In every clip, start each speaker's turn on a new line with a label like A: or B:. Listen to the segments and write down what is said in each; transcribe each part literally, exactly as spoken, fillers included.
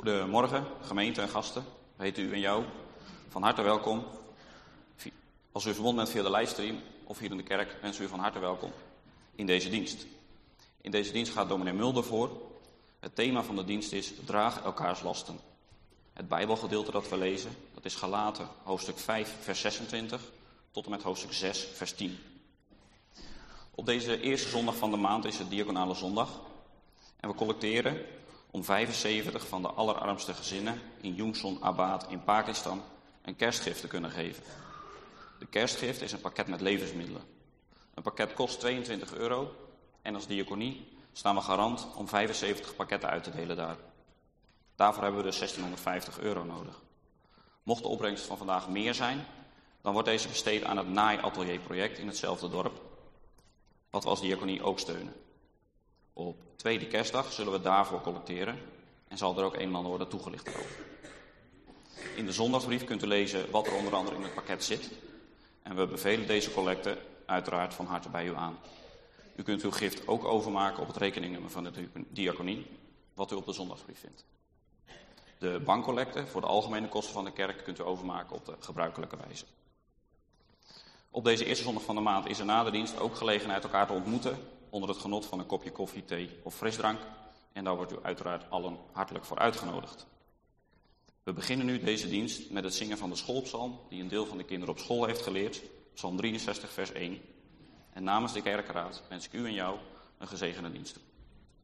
A: Goedemorgen, gemeente en gasten. We heten u en jou van harte welkom. Als u verbonden bent via de livestream of hier in de kerk, wensen we u van harte welkom in deze dienst. In deze dienst gaat dominee Mulder voor. Het thema van de dienst is draag elkaars lasten. Het Bijbelgedeelte dat we lezen, dat is Galaten hoofdstuk vijf vers zesentwintig tot en met hoofdstuk zes vers tien. Op deze eerste zondag van de maand is het diaconale zondag. En we collecteren om vijfenzeventig van de allerarmste gezinnen in Jungson Abad in Pakistan een kerstgift te kunnen geven. De kerstgift is een pakket met levensmiddelen. Een pakket kost tweeëntwintig euro en als diaconie staan we garant om vijfenzeventig pakketten uit te delen daar. Daarvoor hebben we dus zestienhonderdvijftig euro nodig. Mocht de opbrengst van vandaag meer zijn, dan wordt deze besteed aan het naaiatelierproject in hetzelfde dorp, wat we als diaconie ook steunen. Op tweede kerstdag zullen we daarvoor collecteren en zal er ook een en ander worden toegelicht daarover. In de zondagsbrief kunt u lezen wat er onder andere in het pakket zit. En we bevelen deze collecte uiteraard van harte bij u aan. U kunt uw gift ook overmaken op het rekeningnummer van de diaconie, wat u op de zondagsbrief vindt. De bankcollecte voor de algemene kosten van de kerk kunt u overmaken op de gebruikelijke wijze. Op deze eerste zondag van de maand is er na de dienst ook gelegenheid elkaar te ontmoeten onder het genot van een kopje koffie, thee of frisdrank. En daar wordt u uiteraard allen hartelijk voor uitgenodigd. We beginnen nu deze dienst met het zingen van de schoolpsalm die een deel van de kinderen op school heeft geleerd, psalm drieënzestig vers één. En namens de kerkenraad wens ik u en jou een gezegende dienst toe.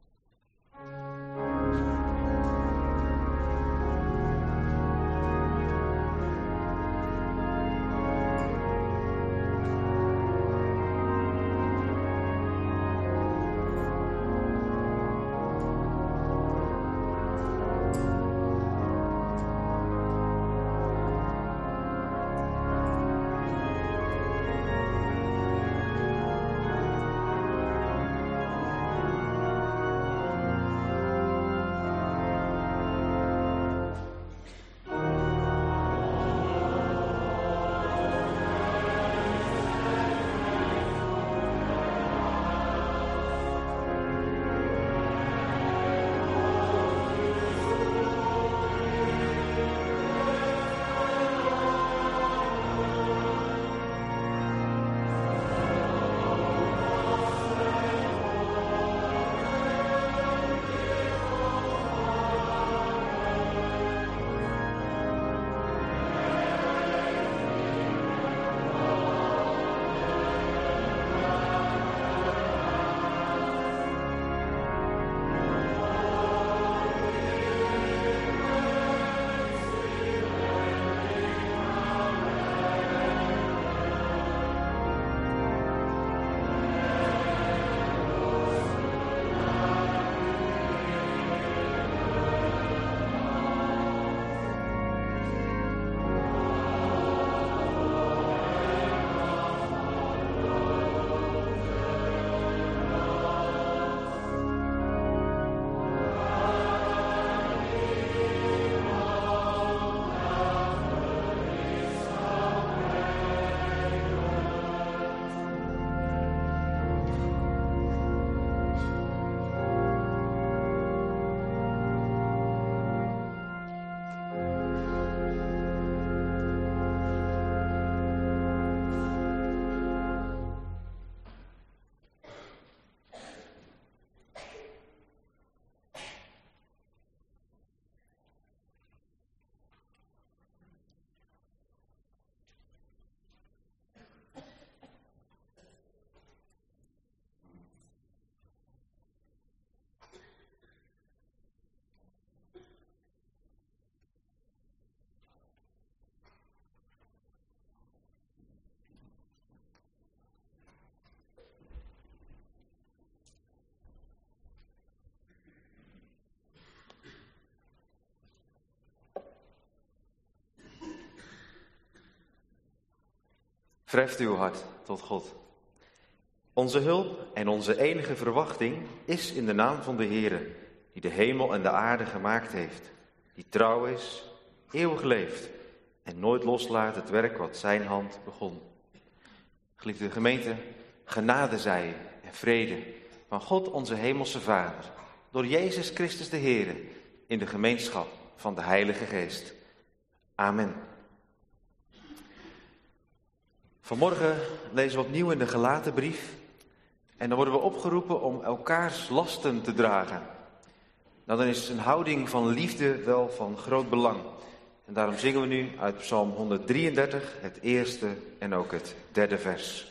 B: Verheft uw hart tot God. Onze hulp en onze enige verwachting is in de naam van de Heere, die de hemel en de aarde gemaakt heeft, die trouw is, eeuwig leeft en nooit loslaat het werk wat zijn hand begon. Geliefde gemeente, genade zij en vrede van God onze hemelse Vader, door Jezus Christus de Heere, in de gemeenschap van de Heilige Geest. Amen. Vanmorgen lezen we opnieuw in de Galatenbrief en dan worden we opgeroepen om elkaars lasten te dragen. Nou, dan is een houding van liefde wel van groot belang. En daarom zingen we nu uit Psalm honderddrieëndertig, het eerste en ook het derde vers.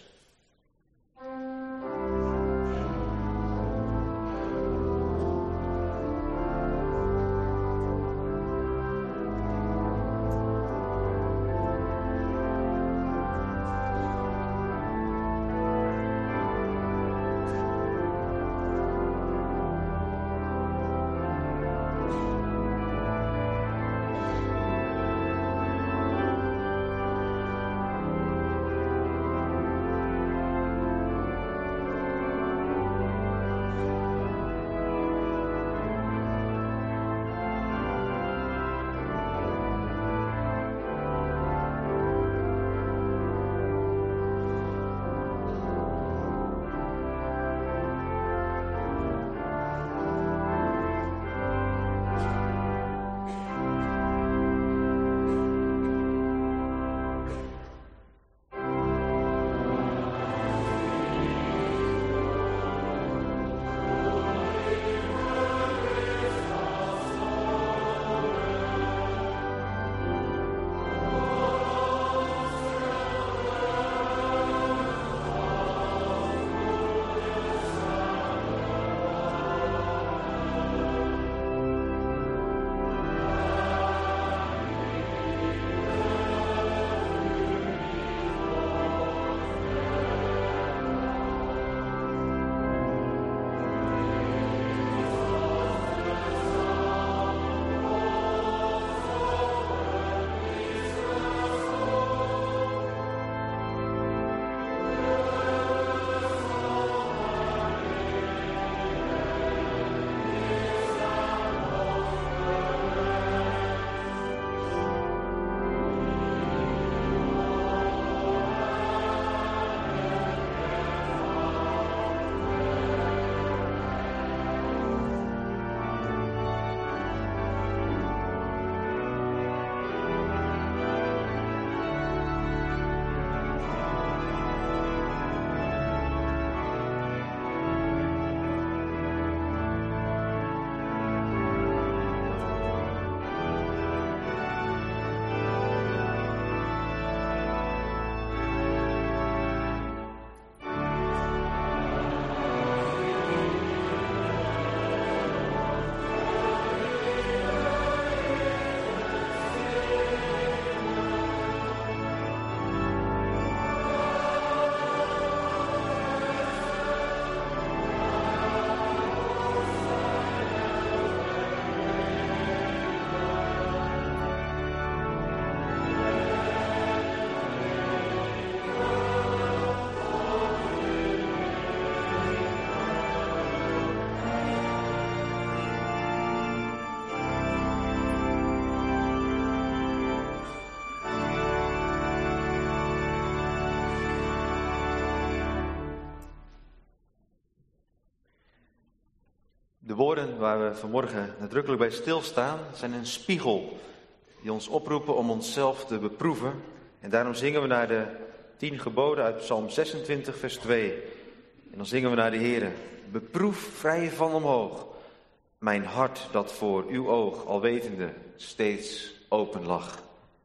B: De woorden waar we vanmorgen nadrukkelijk bij stilstaan zijn een spiegel die ons oproepen om onszelf te beproeven. En daarom zingen we naar de tien geboden uit Psalm zesentwintig vers twee. En dan zingen we naar de Heere. Beproef vrij van omhoog mijn hart dat voor uw oog alwetende steeds open lag.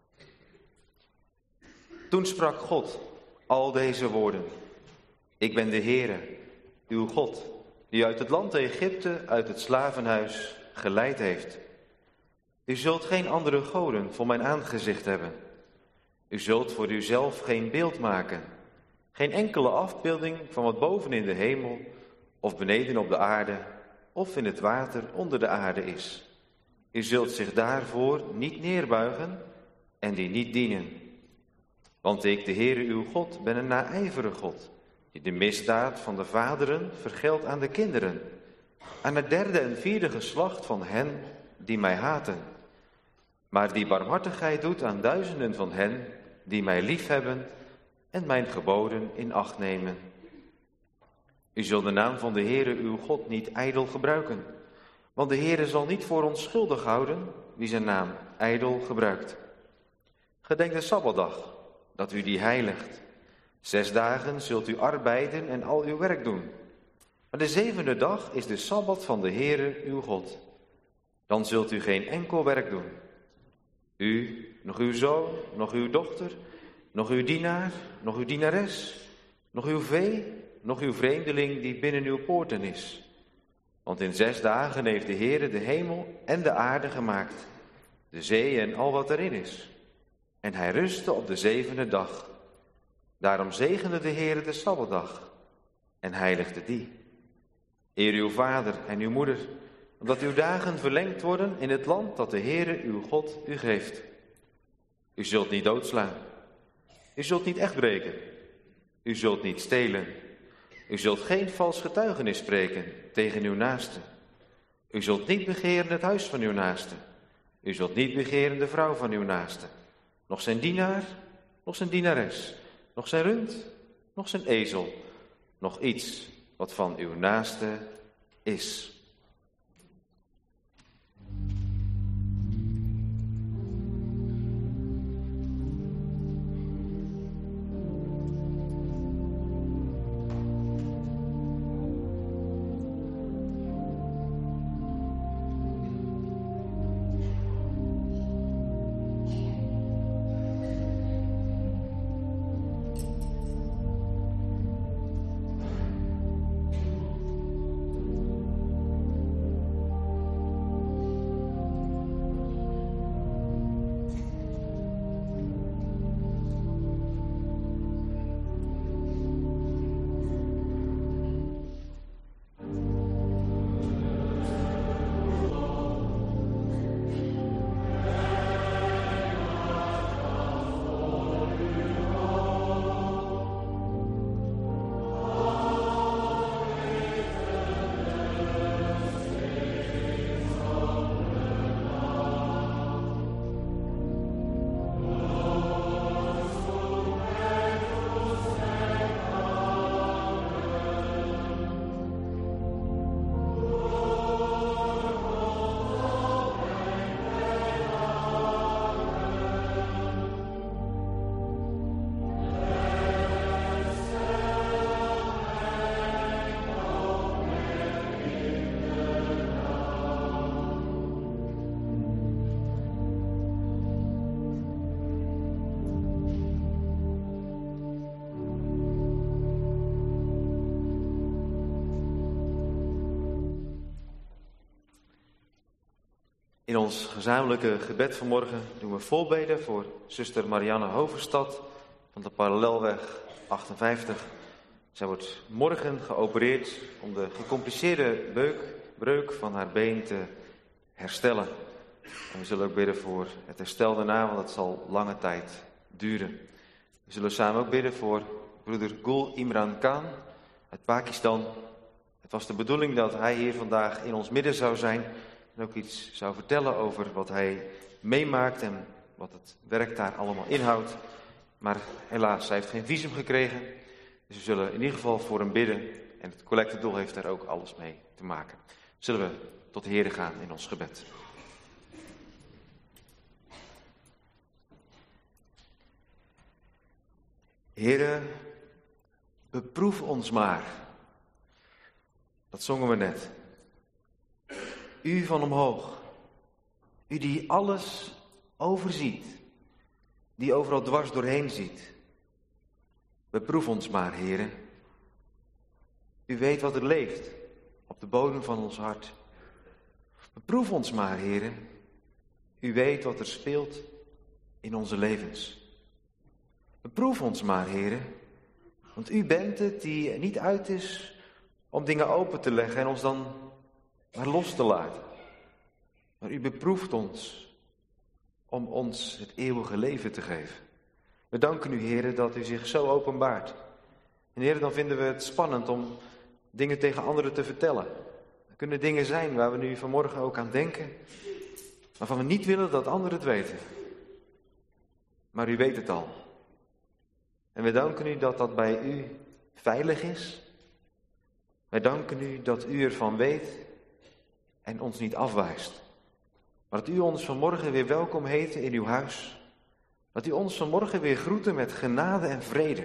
B: Toen sprak God al deze woorden. Ik ben de Heere, uw God, die uit het land Egypte, uit het slavenhuis, geleid heeft. U zult geen andere goden voor mijn aangezicht hebben. U zult voor uzelf geen beeld maken, geen enkele afbeelding van wat boven in de hemel, of beneden op de aarde, of in het water onder de aarde is. U zult zich daarvoor niet neerbuigen en die niet dienen. Want ik, de Heere uw God, ben een naijverige God, die de misdaad van de vaderen vergeldt aan de kinderen, aan het derde en vierde geslacht van hen die mij haten, maar die barmhartigheid doet aan duizenden van hen die mij liefhebben en mijn geboden in acht nemen. U zult de naam van de Heere uw God niet ijdel gebruiken, Want de Heere zal niet voor ons schuldig houden wie zijn naam ijdel gebruikt. Gedenk de Sabbatdag, dat u die heiligt. Zes dagen zult u arbeiden en al uw werk doen. Maar de zevende dag is de Sabbat van de Heere uw God. Dan zult u geen enkel werk doen. U, nog uw zoon, nog uw dochter, nog uw dienaar, nog uw dienares, nog uw vee, nog uw vreemdeling die binnen uw poorten is. Want in zes dagen heeft de Heere de hemel en de aarde gemaakt, de zee en al wat erin is. En hij rustte op de zevende dag. Daarom zegende de Heere de Sabbatdag en heiligde die. Eer uw vader en uw moeder, omdat uw dagen verlengd worden in het land dat de Heere uw God u geeft. U zult niet doodslaan. U zult niet echt breken. U zult niet stelen. U zult geen vals getuigenis spreken tegen uw naaste. U zult niet begeren het huis van uw naaste. U zult niet begeren de vrouw van uw naaste. Nog zijn dienaar, nog zijn dienares. Nog zijn rund, nog zijn ezel. Nog iets wat van uw naaste is. In ons gezamenlijke gebed vanmorgen doen we voorbeden voor zuster Marianne Hoverstad van de Parallelweg achtenvijftig. Zij wordt morgen geopereerd om de gecompliceerde beuk, breuk van haar been te herstellen. En we zullen ook bidden voor het herstel daarna, want het zal lange tijd duren. We zullen samen ook bidden voor broeder Gul Imran Khan uit Pakistan. Het was de bedoeling dat hij hier vandaag in ons midden zou zijn en ook iets zou vertellen over wat hij meemaakt en wat het werk daar allemaal inhoudt. Maar helaas, hij heeft geen visum gekregen. Dus we zullen in ieder geval voor hem bidden. En het collectedoel heeft daar ook alles mee te maken. Zullen we tot de Heere gaan in ons gebed. Heere, beproef ons maar. Dat zongen we net. U van omhoog, u die alles overziet, die overal dwars doorheen ziet. Beproef ons maar, Heere. U weet wat er leeft op de bodem van ons hart. Beproef ons maar, Heere. U weet wat er speelt in onze levens. Beproef ons maar, Heere. Want u bent het die niet uit is om dingen open te leggen en ons dan maar los te laten. Maar u beproeft ons om ons het eeuwige leven te geven. We danken u, Heere, dat u zich zo openbaart. En Heere, dan vinden we het spannend om dingen tegen anderen te vertellen. Er kunnen dingen zijn waar we nu vanmorgen ook aan denken, waarvan we niet willen dat anderen het weten. Maar u weet het al. En we danken u dat dat bij u veilig is. Wij danken u dat u ervan weet en ons niet afwijst. Maar dat u ons vanmorgen weer welkom heet in uw huis. Dat u ons vanmorgen weer groeten met genade en vrede.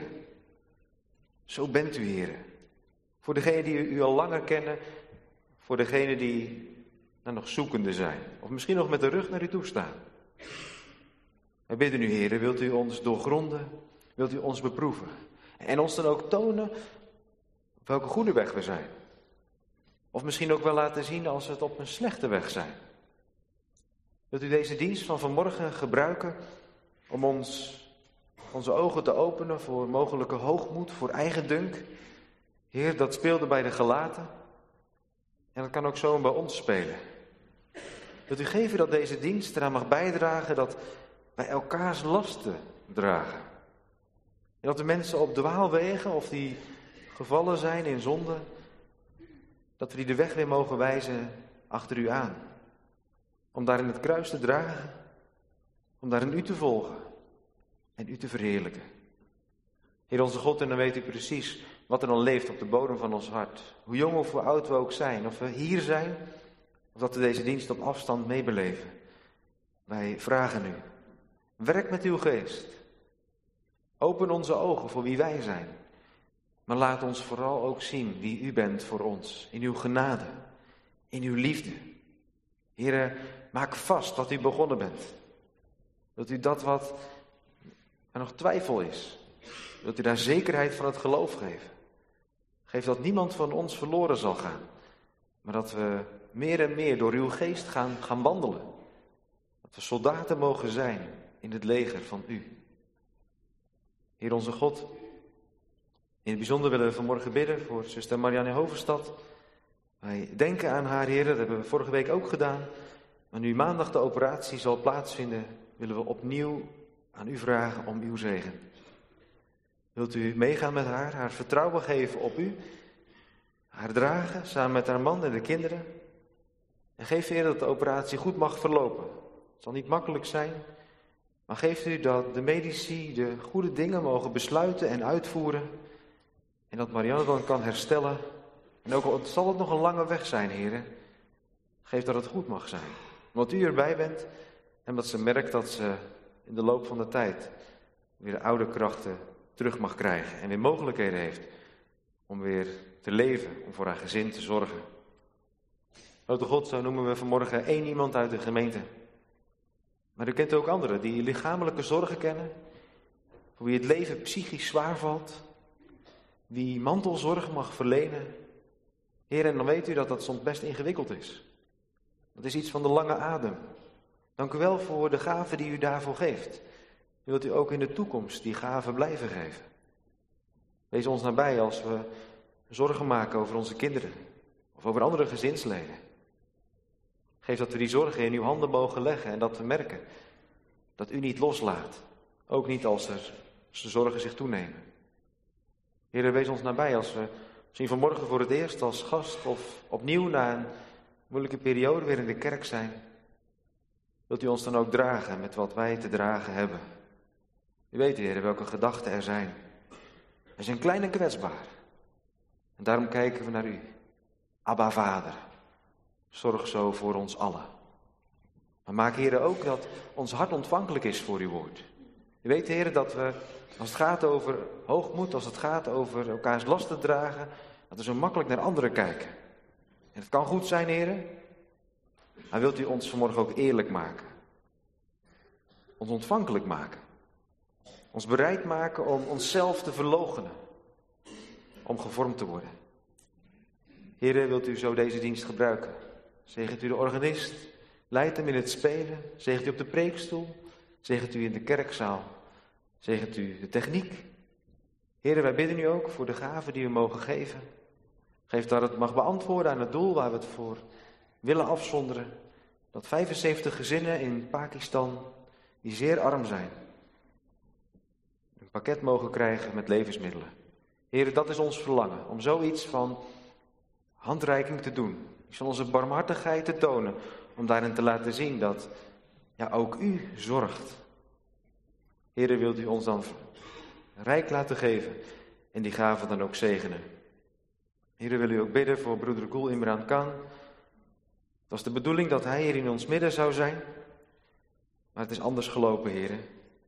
B: Zo bent u, Heere. Voor degenen die u al langer kennen, voor degenen die nou, nog zoekende zijn. Of misschien nog met de rug naar u toe staan. Wij bidden u, Heere, wilt u ons doorgronden, wilt u ons beproeven. En ons dan ook tonen op welke goede weg we zijn. Of misschien ook wel laten zien als we het op een slechte weg zijn. Wilt u deze dienst van vanmorgen gebruiken om ons, onze ogen te openen voor mogelijke hoogmoed, voor eigendunk. Heer, dat speelde bij de Galaten. En dat kan ook zo bij ons spelen. Wilt u geven dat deze dienst eraan mag bijdragen dat wij elkaars lasten dragen. En dat de mensen op dwaalwegen of die gevallen zijn in zonde, dat we die de weg weer mogen wijzen achter u aan. Om daar in het kruis te dragen, om daar in u te volgen en u te verheerlijken. Heer onze God, en dan weet u precies wat er dan leeft op de bodem van ons hart. Hoe jong of hoe oud we ook zijn, of we hier zijn, of dat we deze dienst op afstand meebeleven. Wij vragen u, werk met uw geest. Open onze ogen voor wie wij zijn. Maar laat ons vooral ook zien wie u bent voor ons. In uw genade, in uw liefde. Heere, maak vast wat u begonnen bent. Wilt u dat wat er nog twijfel is, wilt u daar zekerheid van het geloof geven. Geef dat niemand van ons verloren zal gaan. Maar dat we meer en meer door uw geest gaan, gaan wandelen. Dat we soldaten mogen zijn in het leger van u. Heer onze God, in het bijzonder willen we vanmorgen bidden voor zuster Marianne Hovenstad. Wij denken aan haar, Heer, dat hebben we vorige week ook gedaan. Maar nu maandag de operatie zal plaatsvinden, willen we opnieuw aan u vragen om uw zegen. Wilt u meegaan met haar, haar vertrouwen geven op u, haar dragen samen met haar man en de kinderen. En geef Heer dat de operatie goed mag verlopen. Het zal niet makkelijk zijn, maar geeft u dat de medici de goede dingen mogen besluiten en uitvoeren. En dat Marianne dan kan herstellen. En ook al zal het nog een lange weg zijn, Heer, geef dat het goed mag zijn. Omdat u erbij bent en dat ze merkt dat ze in de loop van de tijd weer de oude krachten terug mag krijgen. En weer mogelijkheden heeft om weer te leven, om voor haar gezin te zorgen. Grote God, zo noemen we vanmorgen één iemand uit de gemeente. Maar u kent ook anderen die lichamelijke zorgen kennen. Voor wie het leven psychisch zwaar valt. Wie mantelzorg mag verlenen. Heer, en dan weet u dat dat soms best ingewikkeld is. Dat is iets van de lange adem. Dank u wel voor de gave die u daarvoor geeft. Wilt u ook in de toekomst die gave blijven geven. Wees ons nabij als we zorgen maken over onze kinderen. Of over andere gezinsleden. Geef dat we die zorgen in uw handen mogen leggen en dat we merken dat u niet loslaat. Ook niet als er de zorgen zich toenemen. Heer, wees ons nabij als we misschien vanmorgen voor het eerst als gast of opnieuw na een moeilijke periode weer in de kerk zijn. Wilt u ons dan ook dragen met wat wij te dragen hebben. U weet, Heer, welke gedachten er zijn. We zijn klein en kwetsbaar. En daarom kijken we naar u. Abba, Vader. Zorg zo voor ons allen. Maar maak, Heer, ook dat ons hart ontvankelijk is voor uw woord. U weet, Heer, dat we, als het gaat over hoogmoed, als het gaat over elkaars lasten dragen, dat we zo makkelijk naar anderen kijken. En het kan goed zijn, Heer, maar wilt u ons vanmorgen ook eerlijk maken? Ons ontvankelijk maken. Ons bereid maken om onszelf te verloochenen. Om gevormd te worden. Heer, wilt u zo deze dienst gebruiken? Zegent u de organist, leidt hem in het spelen, zegent u op de preekstoel, zegent u in de kerkzaal, zegent u de techniek. Heer, wij bidden u ook voor de gaven die we mogen geven. Geef dat het mag beantwoorden aan het doel waar we het voor willen afzonderen. Dat vijfenzeventig gezinnen in Pakistan, die zeer arm zijn, een pakket mogen krijgen met levensmiddelen. Heer, dat is ons verlangen, om zoiets van handreiking te doen. Van onze barmhartigheid te tonen. Om daarin te laten zien dat ja, ook u zorgt. Heere, wilt u ons dan rijk laten geven. En die gaven dan ook zegenen. Heere, wil u ook bidden voor broeder Gul Imran Khan. Het was de bedoeling dat hij hier in ons midden zou zijn, maar het is anders gelopen, heren.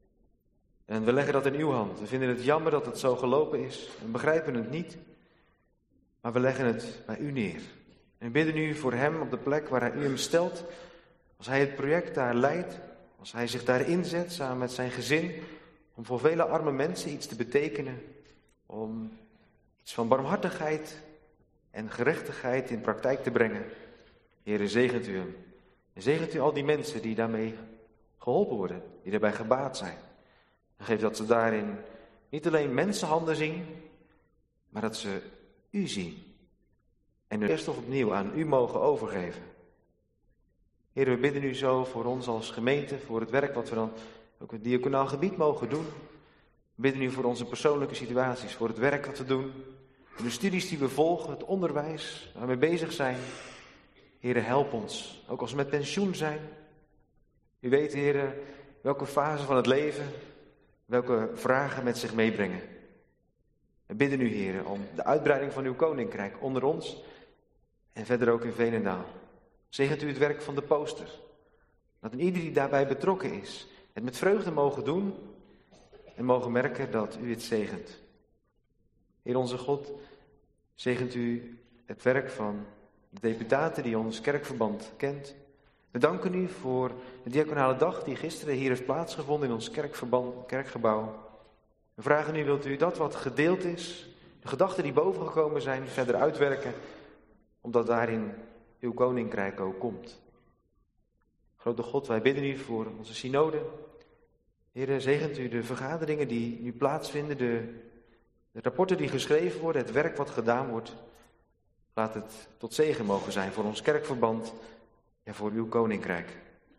B: En we leggen dat in uw hand. We vinden het jammer dat het zo gelopen is. We begrijpen het niet, maar we leggen het bij u neer. En we bidden u voor hem op de plek waar hij u hem stelt. Als hij het project daar leidt, als hij zich daar inzet samen met zijn gezin, om voor vele arme mensen iets te betekenen, om iets van barmhartigheid en gerechtigheid in praktijk te brengen. Heere, zegent u hem. En zegent u al die mensen die daarmee geholpen worden, die daarbij gebaat zijn. En geef dat ze daarin niet alleen mensenhanden zien, maar dat ze u zien. En u eerst nog opnieuw aan u mogen overgeven. Heer, we bidden u zo voor ons als gemeente, voor het werk wat we dan ook op het diaconaal gebied mogen doen. We bidden u voor onze persoonlijke situaties, voor het werk wat we doen, voor de studies die we volgen, het onderwijs waar we mee bezig zijn. Heer, help ons, ook als we met pensioen zijn. U weet, Heer, welke fase van het leven, welke vragen met zich meebrengen. We bidden u, Heer, om de uitbreiding van uw koninkrijk onder ons en verder ook in Veenendaal. Zegent u het werk van de poster. Dat een ieder die daarbij betrokken is, het met vreugde mogen doen en mogen merken dat u het zegent. Heer onze God, zegent u het werk van de deputaten die ons kerkverband kent. We danken u voor de diaconale dag die gisteren hier heeft plaatsgevonden in ons kerkverband, kerkgebouw. We vragen u, wilt u dat wat gedeeld is, de gedachten die boven gekomen zijn, verder uitwerken, omdat daarin uw koninkrijk ook komt. Grote God, wij bidden u voor onze synode. Heer, zegent u de vergaderingen die nu plaatsvinden, de, de rapporten die geschreven worden, het werk wat gedaan wordt. Laat het tot zegen mogen zijn voor ons kerkverband en voor uw koninkrijk.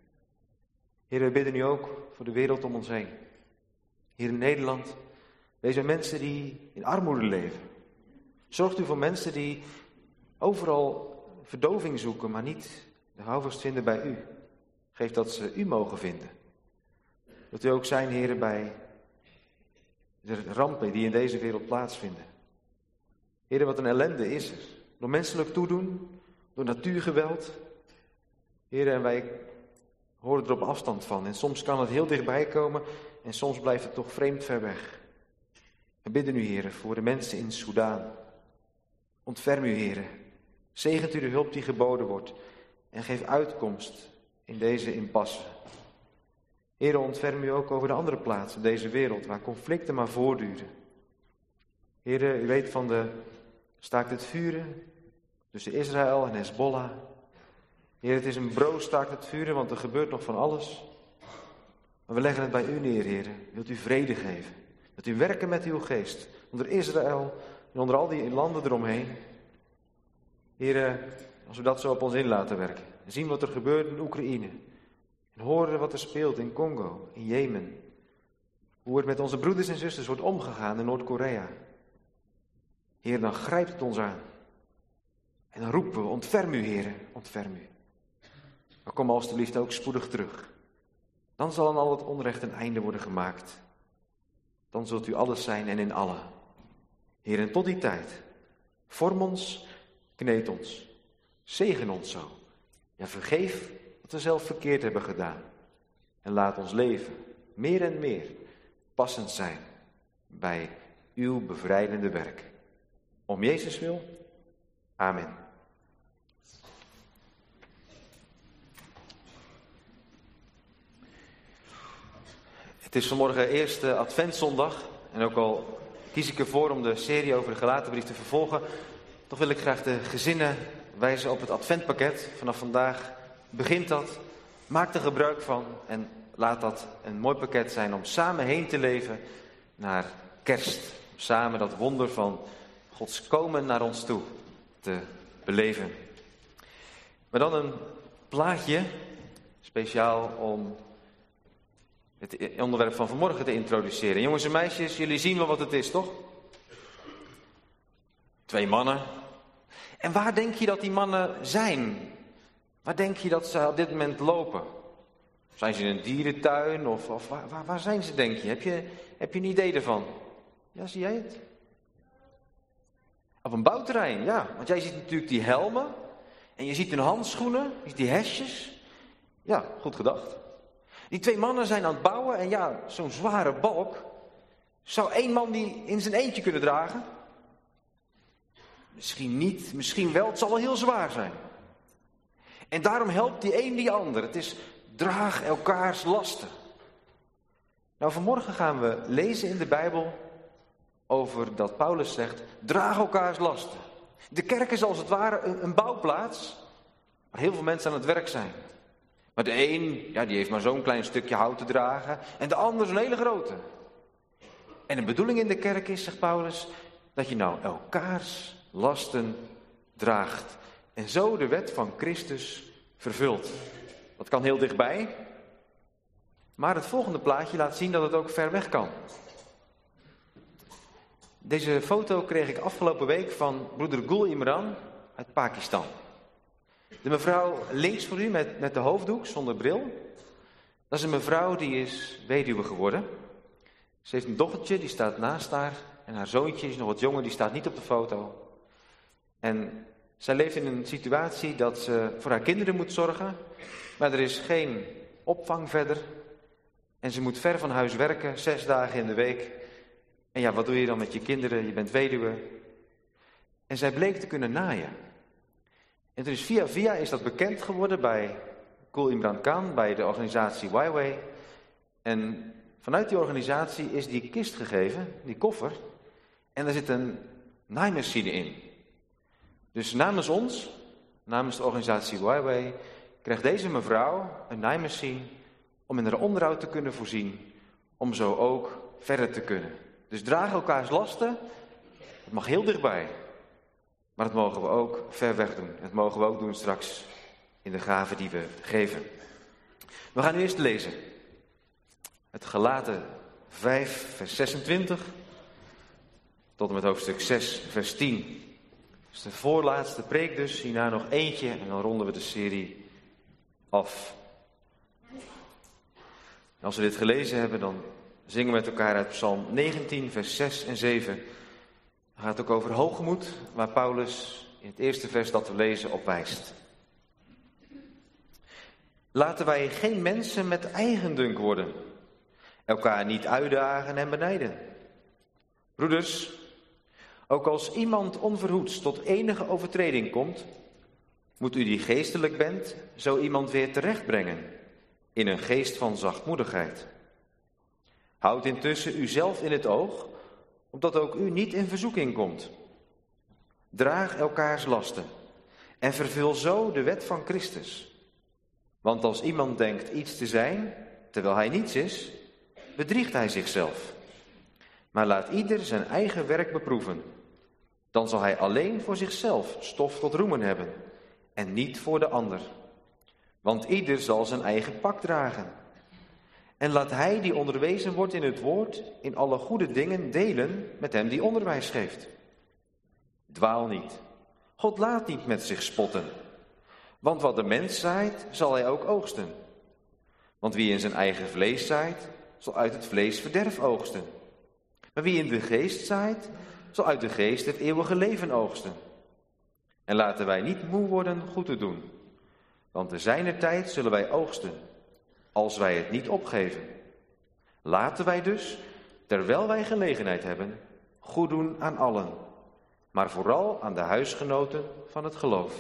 B: Heer, we bidden u ook voor de wereld om ons heen. Hier in Nederland, deze mensen die in armoede leven. Zorgt u voor mensen die overal verdoving zoeken, maar niet de houvast vinden bij u. Geef dat ze u mogen vinden. Dat u ook zijn, heren, bij de rampen die in deze wereld plaatsvinden. Heren, wat een ellende is er. Door menselijk toedoen, door natuurgeweld. Heren, en wij horen er op afstand van. En soms kan het heel dichtbij komen en soms blijft het toch vreemd ver weg. We bidden u, heren, voor de mensen in Soudaan. Ontferm u, heren. Zegent u de hulp die geboden wordt en geef uitkomst in deze impasse. Heren, ontferm u ook over de andere plaatsen deze wereld waar conflicten maar voortduren. Heren, u weet van de staakt het vuren tussen Israël en Hezbollah. Heer, het is een broos staakt het vuren, want er gebeurt nog van alles. Maar we leggen het bij u neer, heren. Wilt u vrede geven? Dat u werken met uw geest onder Israël en onder al die landen eromheen. Heren, als we dat zo op ons in laten werken. En zien wat er gebeurt in Oekraïne. En horen wat er speelt in Congo, in Jemen. Hoe er met onze broeders en zusters wordt omgegaan in Noord-Korea. Heer, dan grijpt het ons aan. En dan roepen we, ontferm u, heren, ontferm u. Maar kom alstublieft ook spoedig terug. Dan zal aan al het onrecht een einde worden gemaakt. Dan zult u alles zijn en in allen. Heer, en tot die tijd, vorm ons, kneed ons, zegen ons zo. Ja, vergeef wat we zelf verkeerd hebben gedaan. En laat ons leven, meer en meer, passend zijn bij uw bevrijdende werk. Om Jezus wil, amen. Het is vanmorgen eerste Adventszondag en ook al kies ik ervoor om de serie over de Galatenbrief te vervolgen, toch wil ik graag de gezinnen wijzen op het Adventpakket. Vanaf vandaag begint dat. Maak er gebruik van en laat dat een mooi pakket zijn om samen heen te leven naar kerst. Om samen dat wonder van Gods komen naar ons toe te beleven. Maar dan een plaatje, speciaal om het onderwerp van vanmorgen te introduceren. Jongens en meisjes, jullie zien wel wat het is, toch? Twee mannen. En waar denk je dat die mannen zijn? Waar denk je dat ze op dit moment lopen? Zijn ze in een dierentuin of, of waar, waar, waar zijn ze, denk je? Heb, je? heb je een idee ervan? Ja, zie jij het? Op een bouwterrein, ja. Want jij ziet natuurlijk die helmen. En je ziet hun handschoenen, je ziet die hesjes. Ja, goed gedacht. Die twee mannen zijn aan het bouwen en ja, zo'n zware balk. Zou één man die in zijn eentje kunnen dragen? Misschien niet, misschien wel, het zal wel heel zwaar zijn. En daarom helpt die een die ander. Het is draag elkaars lasten. Nou, vanmorgen gaan we lezen in de Bijbel over dat Paulus zegt, draag elkaars lasten. De kerk is als het ware een, een bouwplaats waar heel veel mensen aan het werk zijn. Maar de een, ja, die heeft maar zo'n klein stukje hout te dragen en de ander zo'n hele grote. En de bedoeling in de kerk is, zegt Paulus, dat je nou elkaars lasten draagt. En zo de wet van Christus vervult. Dat kan heel dichtbij. Maar het volgende plaatje laat zien dat het ook ver weg kan. Deze foto kreeg ik afgelopen week van broeder Gul Imran uit Pakistan. De mevrouw links voor u met, met de hoofddoek zonder bril. Dat is een mevrouw die is weduwe geworden. Ze heeft een dochtertje, die staat naast haar. En haar zoontje is nog wat jonger, die staat niet op de foto. En zij leeft in een situatie dat ze voor haar kinderen moet zorgen. Maar er is geen opvang verder. En ze moet ver van huis werken, zes dagen in de week. En ja, wat doe je dan met je kinderen? Je bent weduwe. En zij bleek te kunnen naaien. En toen is via via is dat bekend geworden bij Gul Imran Khan, bij de organisatie Y-Way. En vanuit die organisatie is die kist gegeven, die koffer. En daar zit een naaimachine in. Dus namens ons, namens de organisatie Y-Way, krijgt deze mevrouw een naaimachine om in haar onderhoud te kunnen voorzien, om zo ook verder te kunnen. Dus draag elkaars lasten, het mag heel dichtbij, maar dat mogen we ook ver weg doen. Dat mogen we ook doen straks in de gaven die we geven. We gaan nu eerst lezen. Het Galaten vijf, vers zesentwintig, tot en met hoofdstuk zes, vers tien. Dat is de voorlaatste preek dus, hierna nog eentje en dan ronden we de serie af. En als we dit gelezen hebben, dan zingen we met elkaar uit Psalm negentien, vers zes en zeven. Het gaat ook over hoogmoed, waar Paulus in het eerste vers dat we lezen op wijst. Laten wij geen mensen met eigendunk worden, elkaar niet uitdagen en benijden. Broeders, ook als iemand onverhoeds tot enige overtreding komt, moet u die geestelijk bent, zo iemand weer terechtbrengen, in een geest van zachtmoedigheid. Houd intussen uzelf in het oog, opdat ook u niet in verzoeking komt. Draag elkaars lasten en vervul zo de wet van Christus. Want als iemand denkt iets te zijn, terwijl hij niets is, bedriegt hij zichzelf. Maar laat ieder zijn eigen werk beproeven. Dan zal hij alleen voor zichzelf stof tot roemen hebben en niet voor de ander. Want ieder zal zijn eigen pak dragen. En laat hij die onderwezen wordt in het woord, in alle goede dingen delen met hem die onderwijs geeft. Dwaal niet. God laat niet met zich spotten. Want wat de mens zaait, zal hij ook oogsten. Want wie in zijn eigen vlees zaait, zal uit het vlees verderf oogsten. Maar wie in de geest zaait, zal uit de geest het eeuwige leven oogsten. En laten wij niet moe worden goed te doen. Want te zijner tijd zullen wij oogsten, als wij het niet opgeven. Laten wij dus, terwijl wij gelegenheid hebben, goed doen aan allen, maar vooral aan de huisgenoten van het geloof.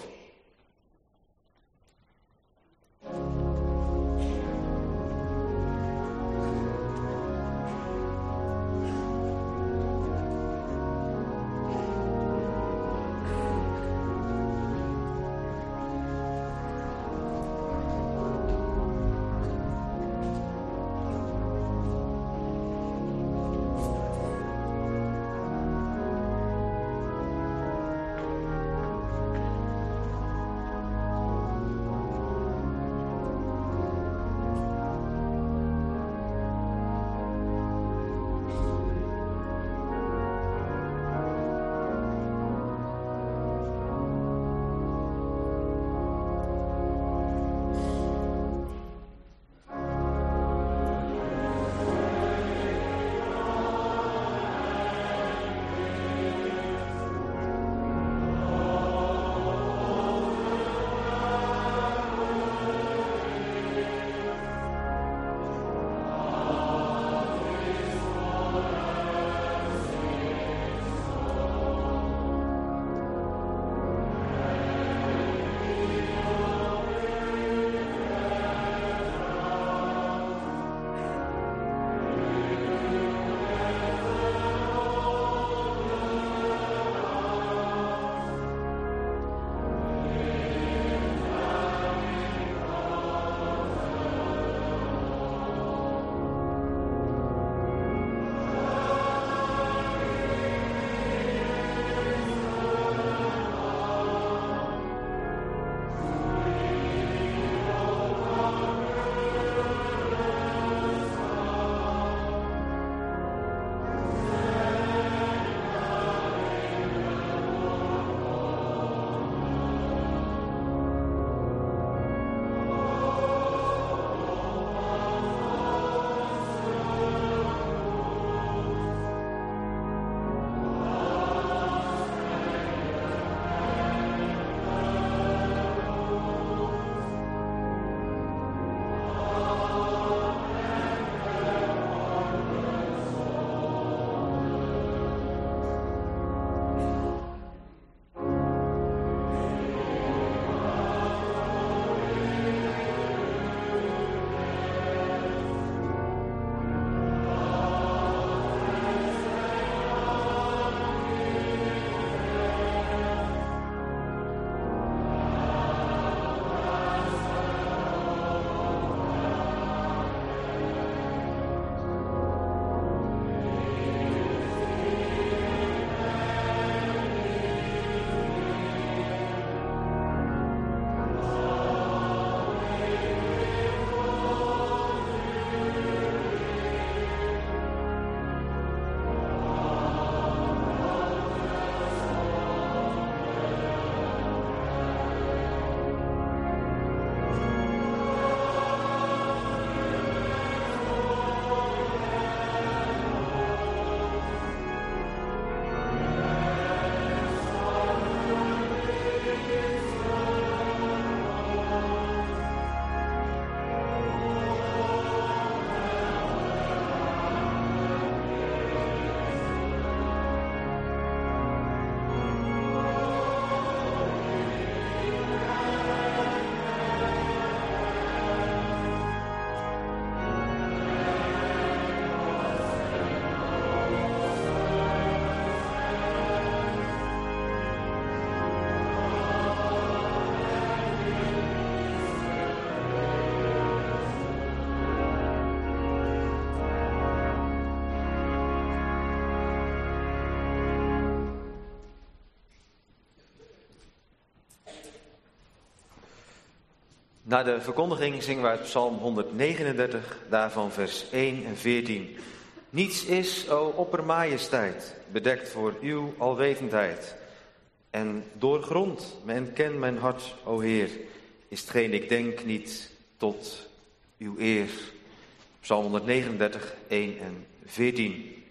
B: Na de verkondiging zingen we uit Psalm honderdnegenendertig, daarvan vers één en veertien. Niets is, o oppermajesteit, bedekt voor uw alwetendheid. En doorgrond, men kent mijn hart, o Heer, is hetgeen ik denk niet tot uw eer. Psalm honderdnegenendertig, één en veertien.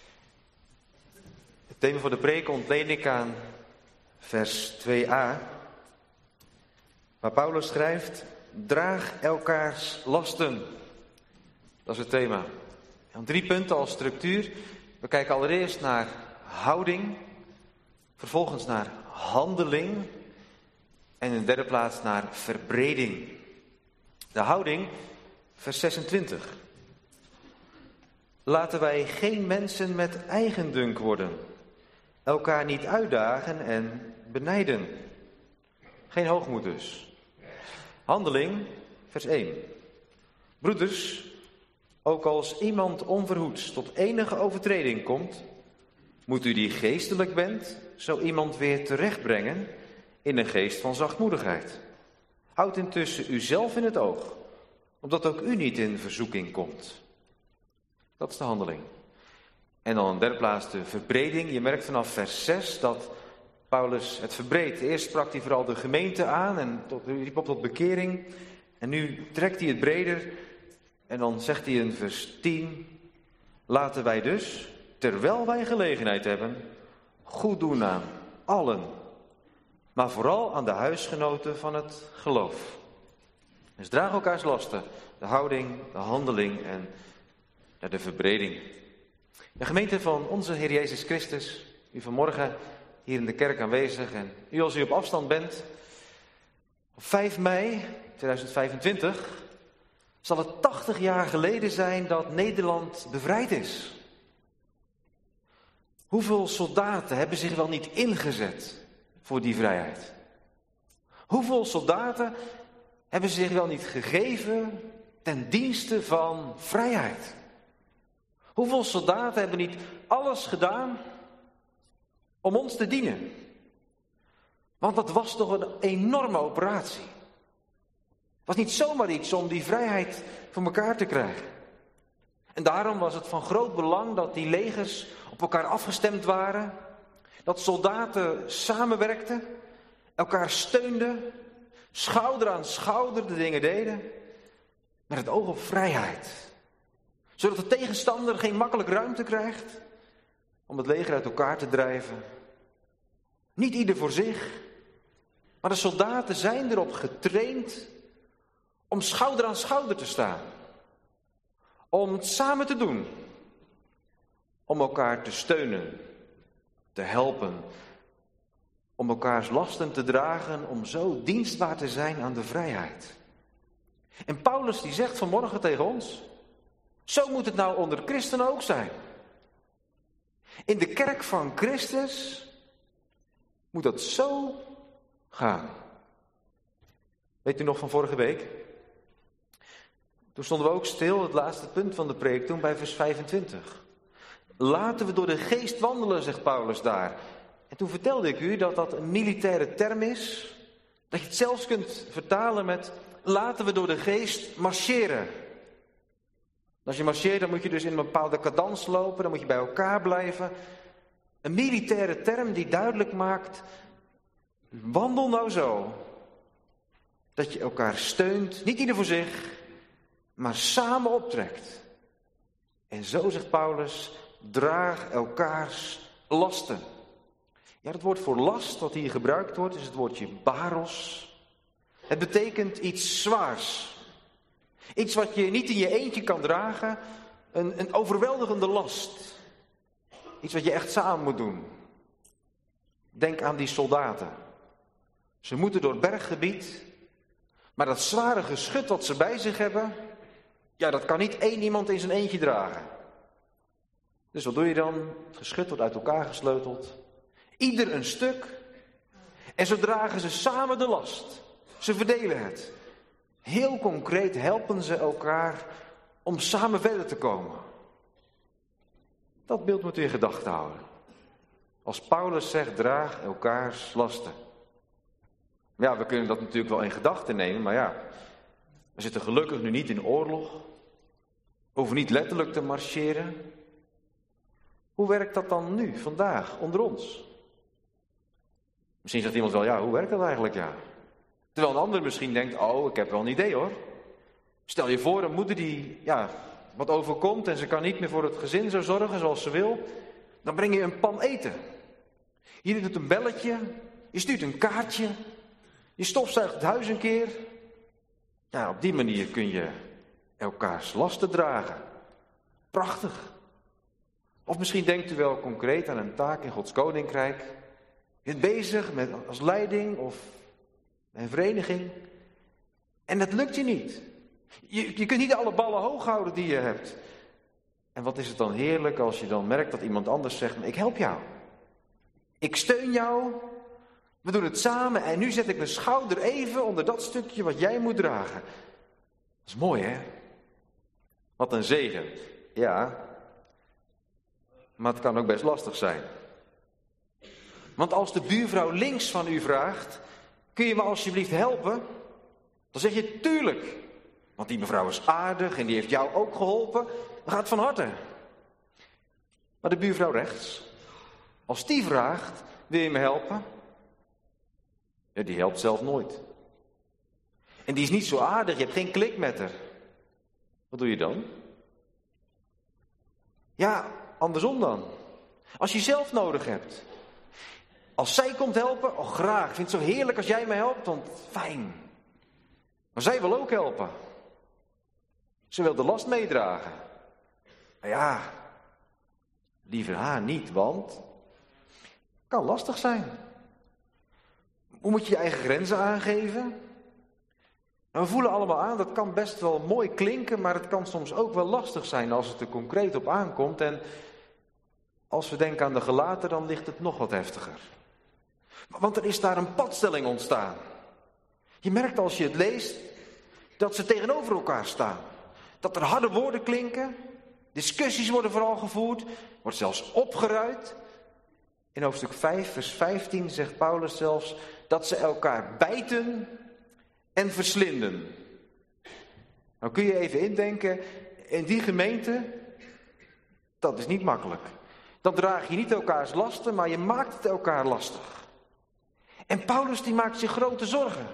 B: Het thema voor de preek ontleen ik aan vers twee a, waar Paulus schrijft: draag elkaars lasten. Dat is het thema. En drie punten als structuur. We kijken allereerst naar houding, vervolgens naar handeling en in de derde plaats naar verbreding. De houding, vers zesentwintig. Laten wij geen mensen met eigendunk worden, elkaar niet uitdagen en benijden. Geen hoogmoed dus. Handeling, vers één. Broeders, ook als iemand onverhoeds tot enige overtreding komt, moet u die geestelijk bent, zo iemand weer terechtbrengen in een geest van zachtmoedigheid. Houd intussen uzelf in het oog, opdat ook u niet in verzoeking komt. Dat is de handeling. En dan in derde plaats de verbreding. Je merkt vanaf vers zes dat Paulus het verbreedt. Eerst sprak hij vooral de gemeente aan en tot, riep op tot bekering. En nu trekt hij het breder. En dan zegt hij in vers tien: laten wij dus, terwijl wij gelegenheid hebben, goed doen aan allen. Maar vooral aan de huisgenoten van het geloof. Dus draag elkaars lasten. De houding, de handeling en de verbreding. De gemeente van onze Heer Jezus Christus, u vanmorgen hier in de kerk aanwezig en u als u op afstand bent. Op vijf mei tweeduizend vijfentwintig zal het tachtig jaar geleden zijn dat Nederland bevrijd is. Hoeveel soldaten hebben zich wel niet ingezet voor die vrijheid? Hoeveel soldaten hebben zich wel niet gegeven ten dienste van vrijheid? Hoeveel soldaten hebben niet alles gedaan om ons te dienen? Want dat was toch een enorme operatie. Het was niet zomaar iets om die vrijheid voor elkaar te krijgen. En daarom was het van groot belang dat die legers op elkaar afgestemd waren. Dat soldaten samenwerkten, elkaar steunden, schouder aan schouder de dingen deden. Met het oog op vrijheid. Zodat de tegenstander geen makkelijk ruimte krijgt om het leger uit elkaar te drijven. Niet ieder voor zich, maar de soldaten zijn erop getraind om schouder aan schouder te staan. Om het samen te doen. Om elkaar te steunen, te helpen. Om elkaars lasten te dragen, om zo dienstbaar te zijn aan de vrijheid. En Paulus die zegt vanmorgen tegen ons: zo moet het nou onder christenen ook zijn. In de kerk van Christus moet dat zo gaan. Weet u nog van vorige week? Toen stonden we ook stil, het laatste punt van de preek, toen bij vers vijfentwintig. Laten we door de geest wandelen, zegt Paulus daar. En toen vertelde ik u dat dat een militaire term is. Dat je het zelfs kunt vertalen met: laten we door de geest marcheren. Als je marcheert, dan moet je dus in een bepaalde cadans lopen, dan moet je bij elkaar blijven. Een militaire term die duidelijk maakt: wandel nou zo. Dat je elkaar steunt, niet ieder voor zich, maar samen optrekt. En zo, zegt Paulus, draag elkaars lasten. Ja, het woord voor last wat hier gebruikt wordt is het woordje baros. Het betekent iets zwaars. Iets wat je niet in je eentje kan dragen. Een, een overweldigende last. Iets wat je echt samen moet doen. Denk aan die soldaten. Ze moeten door het berggebied. Maar dat zware geschut wat ze bij zich hebben, ja, dat kan niet één iemand in zijn eentje dragen. Dus wat doe je dan? Het geschut wordt uit elkaar gesleuteld. Ieder een stuk. En zo dragen ze samen de last. Ze verdelen het. Heel concreet helpen ze elkaar om samen verder te komen. Dat beeld moet u in gedachten houden. Als Paulus zegt, draag elkaars lasten. Ja, we kunnen dat natuurlijk wel in gedachten nemen, maar ja, We zitten gelukkig nu niet in oorlog. We hoeven niet letterlijk te marcheren. Hoe werkt dat dan nu, vandaag, onder ons? Misschien zegt iemand wel, ja, hoe werkt dat eigenlijk, ja? Terwijl een ander misschien denkt, oh, ik heb wel een idee hoor. Stel je voor, een moeder die, ja, wat overkomt en ze kan niet meer voor het gezin zo zorgen zoals ze wil. Dan breng je een pan eten. Je doet een belletje, je stuurt een kaartje, je stofzuigt het huis een keer. Ja, op die manier kun je elkaars lasten dragen. Prachtig. Of misschien denkt u wel concreet aan een taak in Gods Koninkrijk. Je bent bezig met als leiding of een vereniging. En dat lukt je niet. Je, je kunt niet alle ballen hoog houden die je hebt. En wat is het dan heerlijk als je dan merkt dat iemand anders zegt, ik help jou. Ik steun jou. We doen het samen en nu zet ik mijn schouder even onder dat stukje wat jij moet dragen. Dat is mooi, hè? Wat een zegen. Ja, maar het kan ook best lastig zijn. Want als de buurvrouw links van u vraagt, kun je me alsjeblieft helpen? Dan zeg je, tuurlijk. Want die mevrouw is aardig en die heeft jou ook geholpen. Dan gaat van harte. Maar de buurvrouw rechts, als die vraagt, wil je me helpen? Ja, die helpt zelf nooit. En die is niet zo aardig, je hebt geen klik met haar. Wat doe je dan? Ja, andersom dan. Als je zelf nodig hebt. Als zij komt helpen, oh graag. Ik vind het zo heerlijk als jij me helpt, want fijn. Maar zij wil ook helpen. Ze wil de last meedragen. Maar ja, liever haar niet, want het kan lastig zijn. Hoe moet je je eigen grenzen aangeven? Nou, we voelen allemaal aan, dat kan best wel mooi klinken, maar het kan soms ook wel lastig zijn als het er concreet op aankomt. En als we denken aan de gelaten, dan ligt het nog wat heftiger. Want er is daar een padstelling ontstaan. Je merkt als je het leest, dat ze tegenover elkaar staan. Dat er harde woorden klinken, discussies worden vooral gevoerd, wordt zelfs opgeruid. In hoofdstuk vijf, vers vijftien zegt Paulus zelfs dat ze elkaar bijten en verslinden. Nou kun je even indenken, in die gemeente, dat is niet makkelijk. Dan draag je niet elkaars lasten, maar je maakt het elkaar lastig. En Paulus die maakt zich grote zorgen.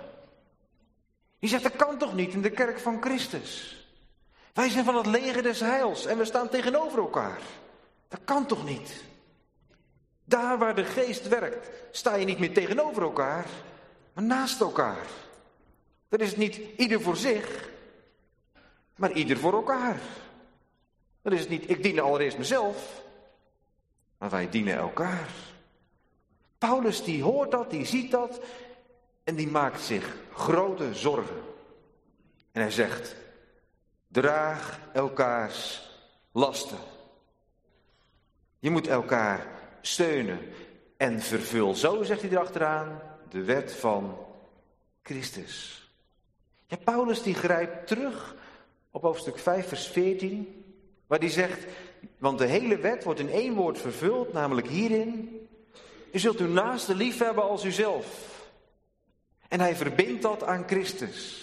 B: Die zegt, dat kan toch niet in de kerk van Christus? Wij zijn van het leger des heils en we staan tegenover elkaar. Dat kan toch niet? Daar waar de geest werkt, sta je niet meer tegenover elkaar, maar naast elkaar. Dat is niet ieder voor zich, maar ieder voor elkaar. Dat is niet, ik dien allereerst mezelf, maar wij dienen elkaar. Paulus die hoort dat, die ziet dat en die maakt zich grote zorgen. En hij zegt, draag elkaars lasten. Je moet elkaar steunen en vervul, zo zegt hij erachteraan, de wet van Christus. Ja, Paulus die grijpt terug op hoofdstuk vijf vers veertien, waar hij zegt, want de hele wet wordt in één woord vervuld, namelijk hierin, u zult uw naaste lief hebben als uzelf. En hij verbindt dat aan Christus.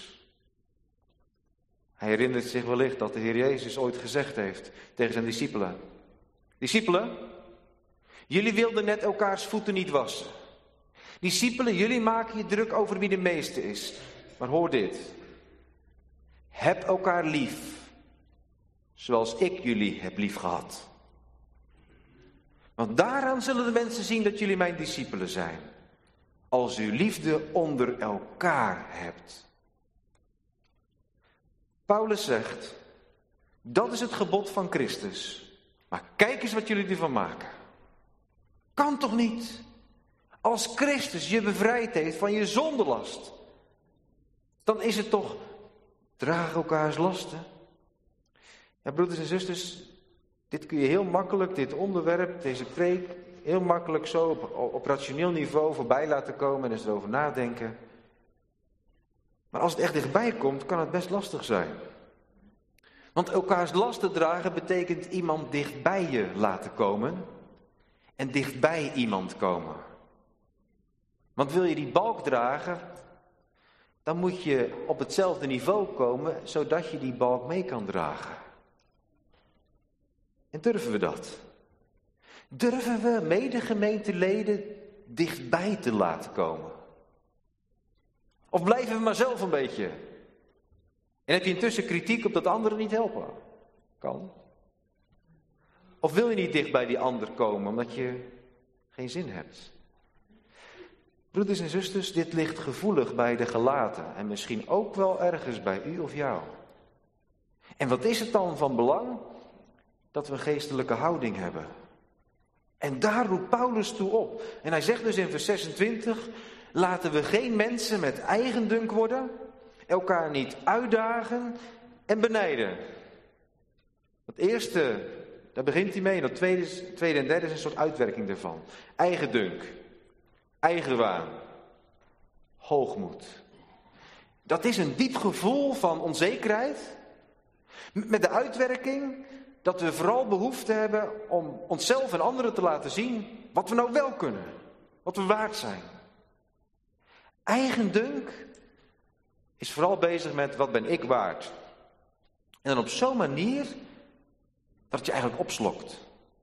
B: Hij herinnert zich wellicht dat de Heer Jezus ooit gezegd heeft tegen zijn discipelen. Discipelen, jullie wilden net elkaars voeten niet wassen. Discipelen, jullie maken je druk over wie de meeste is. Maar hoor dit. Heb elkaar lief, zoals ik jullie heb lief gehad. Want daaraan zullen de mensen zien dat jullie mijn discipelen zijn. Als u liefde onder elkaar hebt. Paulus zegt, dat is het gebod van Christus. Maar kijk eens wat jullie ervan maken. Kan toch niet? Als Christus je bevrijd heeft van je zondelast, dan is het toch, draag elkaars lasten. Ja, broeders en zusters, dit kun je heel makkelijk, dit onderwerp, deze preek, heel makkelijk zo op, op rationeel niveau voorbij laten komen en eens erover nadenken. Maar als het echt dichtbij komt, kan het best lastig zijn. Want elkaars lasten dragen betekent iemand dichtbij je laten komen en dichtbij iemand komen. Want wil je die balk dragen, dan moet je op hetzelfde niveau komen, zodat je die balk mee kan dragen. En durven we dat? Durven we medegemeenteleden dichtbij te laten komen? Of blijven we maar zelf een beetje? En heb je intussen kritiek op dat anderen niet helpen? Kan. Of wil je niet dicht bij die ander komen, omdat je geen zin hebt? Broeders en zusters, dit ligt gevoelig bij de Galaten en misschien ook wel ergens bij u of jou. En wat is het dan van belang? Dat we een geestelijke houding hebben. En daar roept Paulus toe op. En hij zegt dus in vers zesentwintig, laten we geen mensen met eigendunk worden, elkaar niet uitdagen en benijden. Het eerste, daar begint hij mee, en dat tweede, tweede en derde is een soort uitwerking daarvan. Eigendunk, eigenwaan, hoogmoed. Dat is een diep gevoel van onzekerheid, met de uitwerking dat we vooral behoefte hebben om onszelf en anderen te laten zien wat we nou wel kunnen, wat we waard zijn. Eigendunk is vooral bezig met wat ben ik waard. En dan op zo'n manier dat het je eigenlijk opslokt.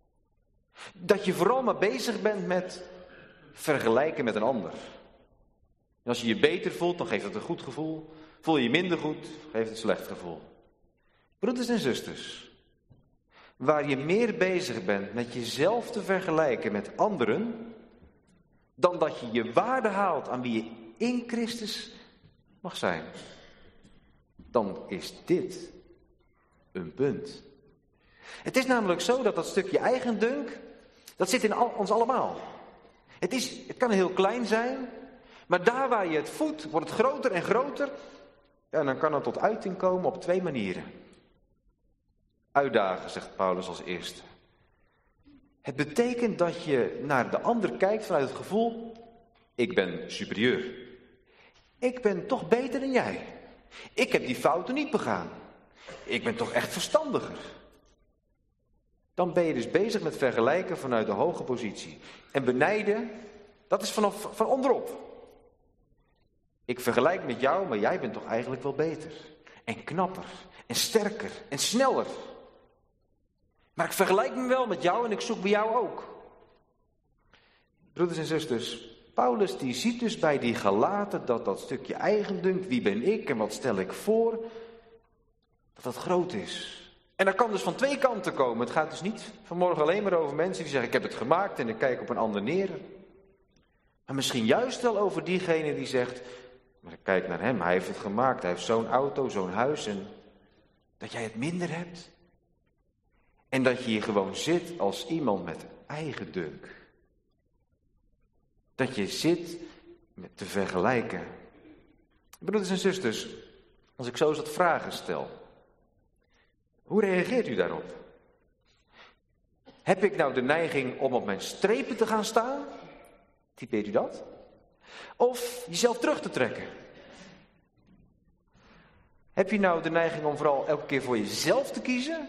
B: Dat je vooral maar bezig bent met vergelijken met een ander. En als je je beter voelt, dan geeft het een goed gevoel. Voel je je minder goed, geeft het een slecht gevoel. Broeders en zusters, waar je meer bezig bent met jezelf te vergelijken met anderen, dan dat je je waarde haalt aan wie je in Christus mag zijn, dan is dit een punt. Het is namelijk zo dat dat stukje eigendunk, dat zit in al, ons allemaal. Het, is, het kan heel klein zijn, maar daar waar je het voedt, wordt het groter en groter. Ja, en dan kan het tot uiting komen op twee manieren. Uitdagen, zegt Paulus als eerste. Het betekent dat je naar de ander kijkt vanuit het gevoel, ik ben superieur. Ik ben toch beter dan jij. Ik heb die fouten niet begaan. Ik ben toch echt verstandiger. Dan ben je dus bezig met vergelijken vanuit de hoge positie. En benijden, dat is vanaf, van onderop. Ik vergelijk met jou, maar jij bent toch eigenlijk wel beter. En knapper. En sterker. En sneller. Maar ik vergelijk me wel met jou en ik zoek bij jou ook. Broeders en zusters, Paulus die ziet dus bij die Galaten dat dat stukje eigendunk, wie ben ik en wat stel ik voor, dat dat groot is. En dat kan dus van twee kanten komen. Het gaat dus niet vanmorgen alleen maar over mensen die zeggen, ik heb het gemaakt en ik kijk op een ander neer. Maar misschien juist wel over diegene die zegt, maar ik kijk naar hem, hij heeft het gemaakt, hij heeft zo'n auto, zo'n huis en dat jij het minder hebt. En dat je hier gewoon zit als iemand met eigendunk. Dat je zit met te vergelijken. Broeders en zusters, als ik zo eens wat vragen stel. Hoe reageert u daarop? Heb ik nou de neiging om op mijn strepen te gaan staan? Typeert u dat? Of jezelf terug te trekken? Heb je nou de neiging om vooral elke keer voor jezelf te kiezen?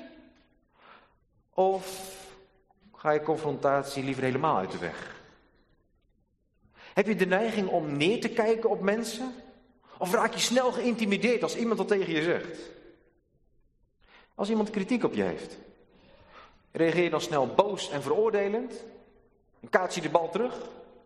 B: Of ga je confrontatie liever helemaal uit de weg? Heb je de neiging om neer te kijken op mensen? Of raak je snel geïntimideerd als iemand dat tegen je zegt? Als iemand kritiek op je heeft, reageer je dan snel boos en veroordelend? En kaats je de bal terug?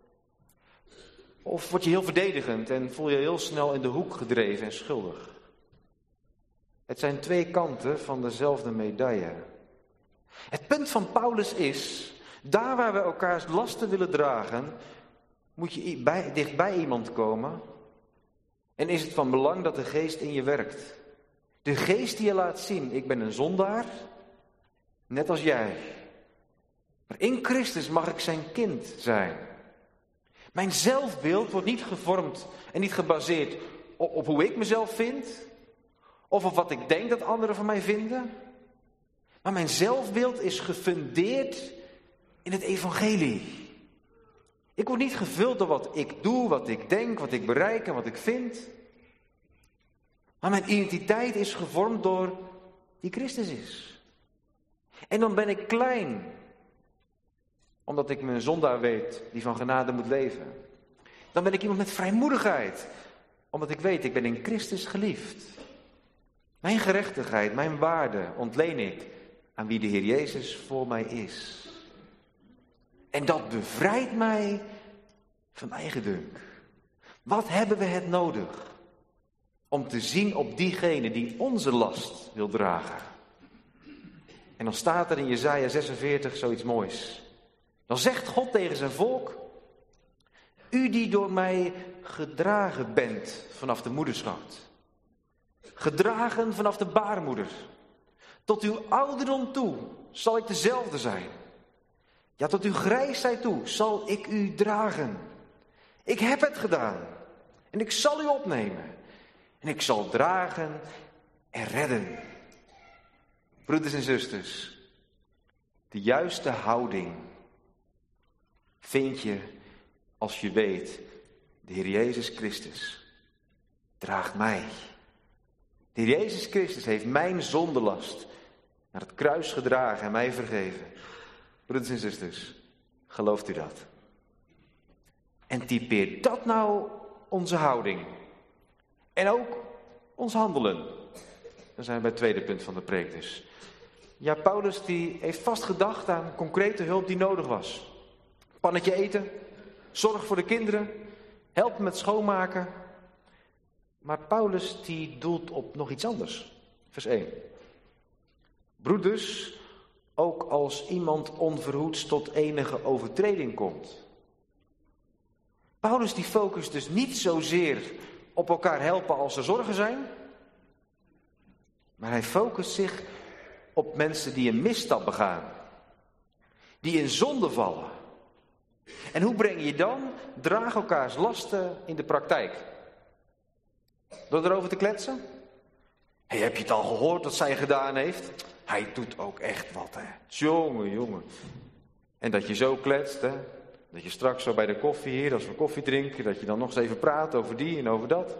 B: Of word je heel verdedigend en voel je heel snel in de hoek gedreven en schuldig? Het zijn twee kanten van dezelfde medaille. Het punt van Paulus is, daar waar we elkaars lasten willen dragen, moet je bij, dicht bij iemand komen. En is het van belang dat de geest in je werkt. De geest die je laat zien, ik ben een zondaar, net als jij. Maar in Christus mag ik zijn kind zijn. Mijn zelfbeeld wordt niet gevormd en niet gebaseerd op, op hoe ik mezelf vind. Of op wat ik denk dat anderen van mij vinden. Maar mijn zelfbeeld is gefundeerd in het evangelie. Ik word niet gevuld door wat ik doe, wat ik denk, wat ik bereik en wat ik vind. Maar mijn identiteit is gevormd door wie Christus is. En dan ben ik klein. Omdat ik me een zondaar weet die van genade moet leven. Dan ben ik iemand met vrijmoedigheid. Omdat ik weet, ik ben in Christus geliefd. Mijn gerechtigheid, mijn waarde ontleen ik aan wie de Heer Jezus voor mij is. En dat bevrijdt mij van eigendunk. Wat hebben we het nodig om te zien op diegene die onze last wil dragen? En dan staat er in Jesaja zesenveertig zoiets moois. Dan zegt God tegen zijn volk: u die door mij gedragen bent vanaf de moederschoot. Gedragen vanaf de baarmoeder. Tot uw ouderdom toe zal ik dezelfde zijn. Ja, tot uw grijsheid toe zal ik u dragen. Ik heb het gedaan. En ik zal u opnemen. En ik zal dragen en redden. Broeders en zusters, de juiste houding vind je als je weet, de Heer Jezus Christus draagt mij. De Heer Jezus Christus heeft mijn zondelast naar het kruis gedragen en mij vergeven. Broeders en zusters, gelooft u dat? En typeert dat nou onze houding? En ook ons handelen? Dan zijn we bij het tweede punt van de preek dus. Ja, Paulus die heeft vast gedacht aan concrete hulp die nodig was. Pannetje eten, zorg voor de kinderen, helpen met schoonmaken. Maar Paulus die doelt op nog iets anders. Vers één. Broeders, ook als iemand onverhoeds tot enige overtreding komt. Paulus die focust dus niet zozeer op elkaar helpen als er zorgen zijn. Maar hij focust zich op mensen die een misstap begaan. Die in zonde vallen. En hoe breng je dan draag elkaars lasten in de praktijk? Door erover te kletsen? Hey, heb je het al gehoord wat zij gedaan heeft? Hij doet ook echt wat, hè. Jongen, jongen. En dat je zo kletst, hè. Dat je straks zo bij de koffie hier, als we koffie drinken, dat je dan nog eens even praat over die en over dat.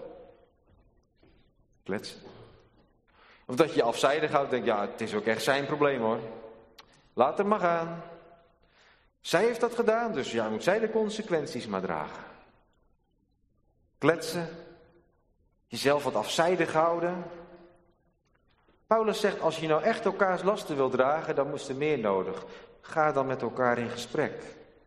B: Kletsen. Of dat je je afzijdig houdt en denkt, ja, het is ook echt zijn probleem, hoor. Laat hem maar gaan. Zij heeft dat gedaan, dus ja, moet zij de consequenties maar dragen. Kletsen. Jezelf wat afzijdig houden. Paulus zegt, als je nou echt elkaars lasten wil dragen, dan is er meer nodig. Ga dan met elkaar in gesprek.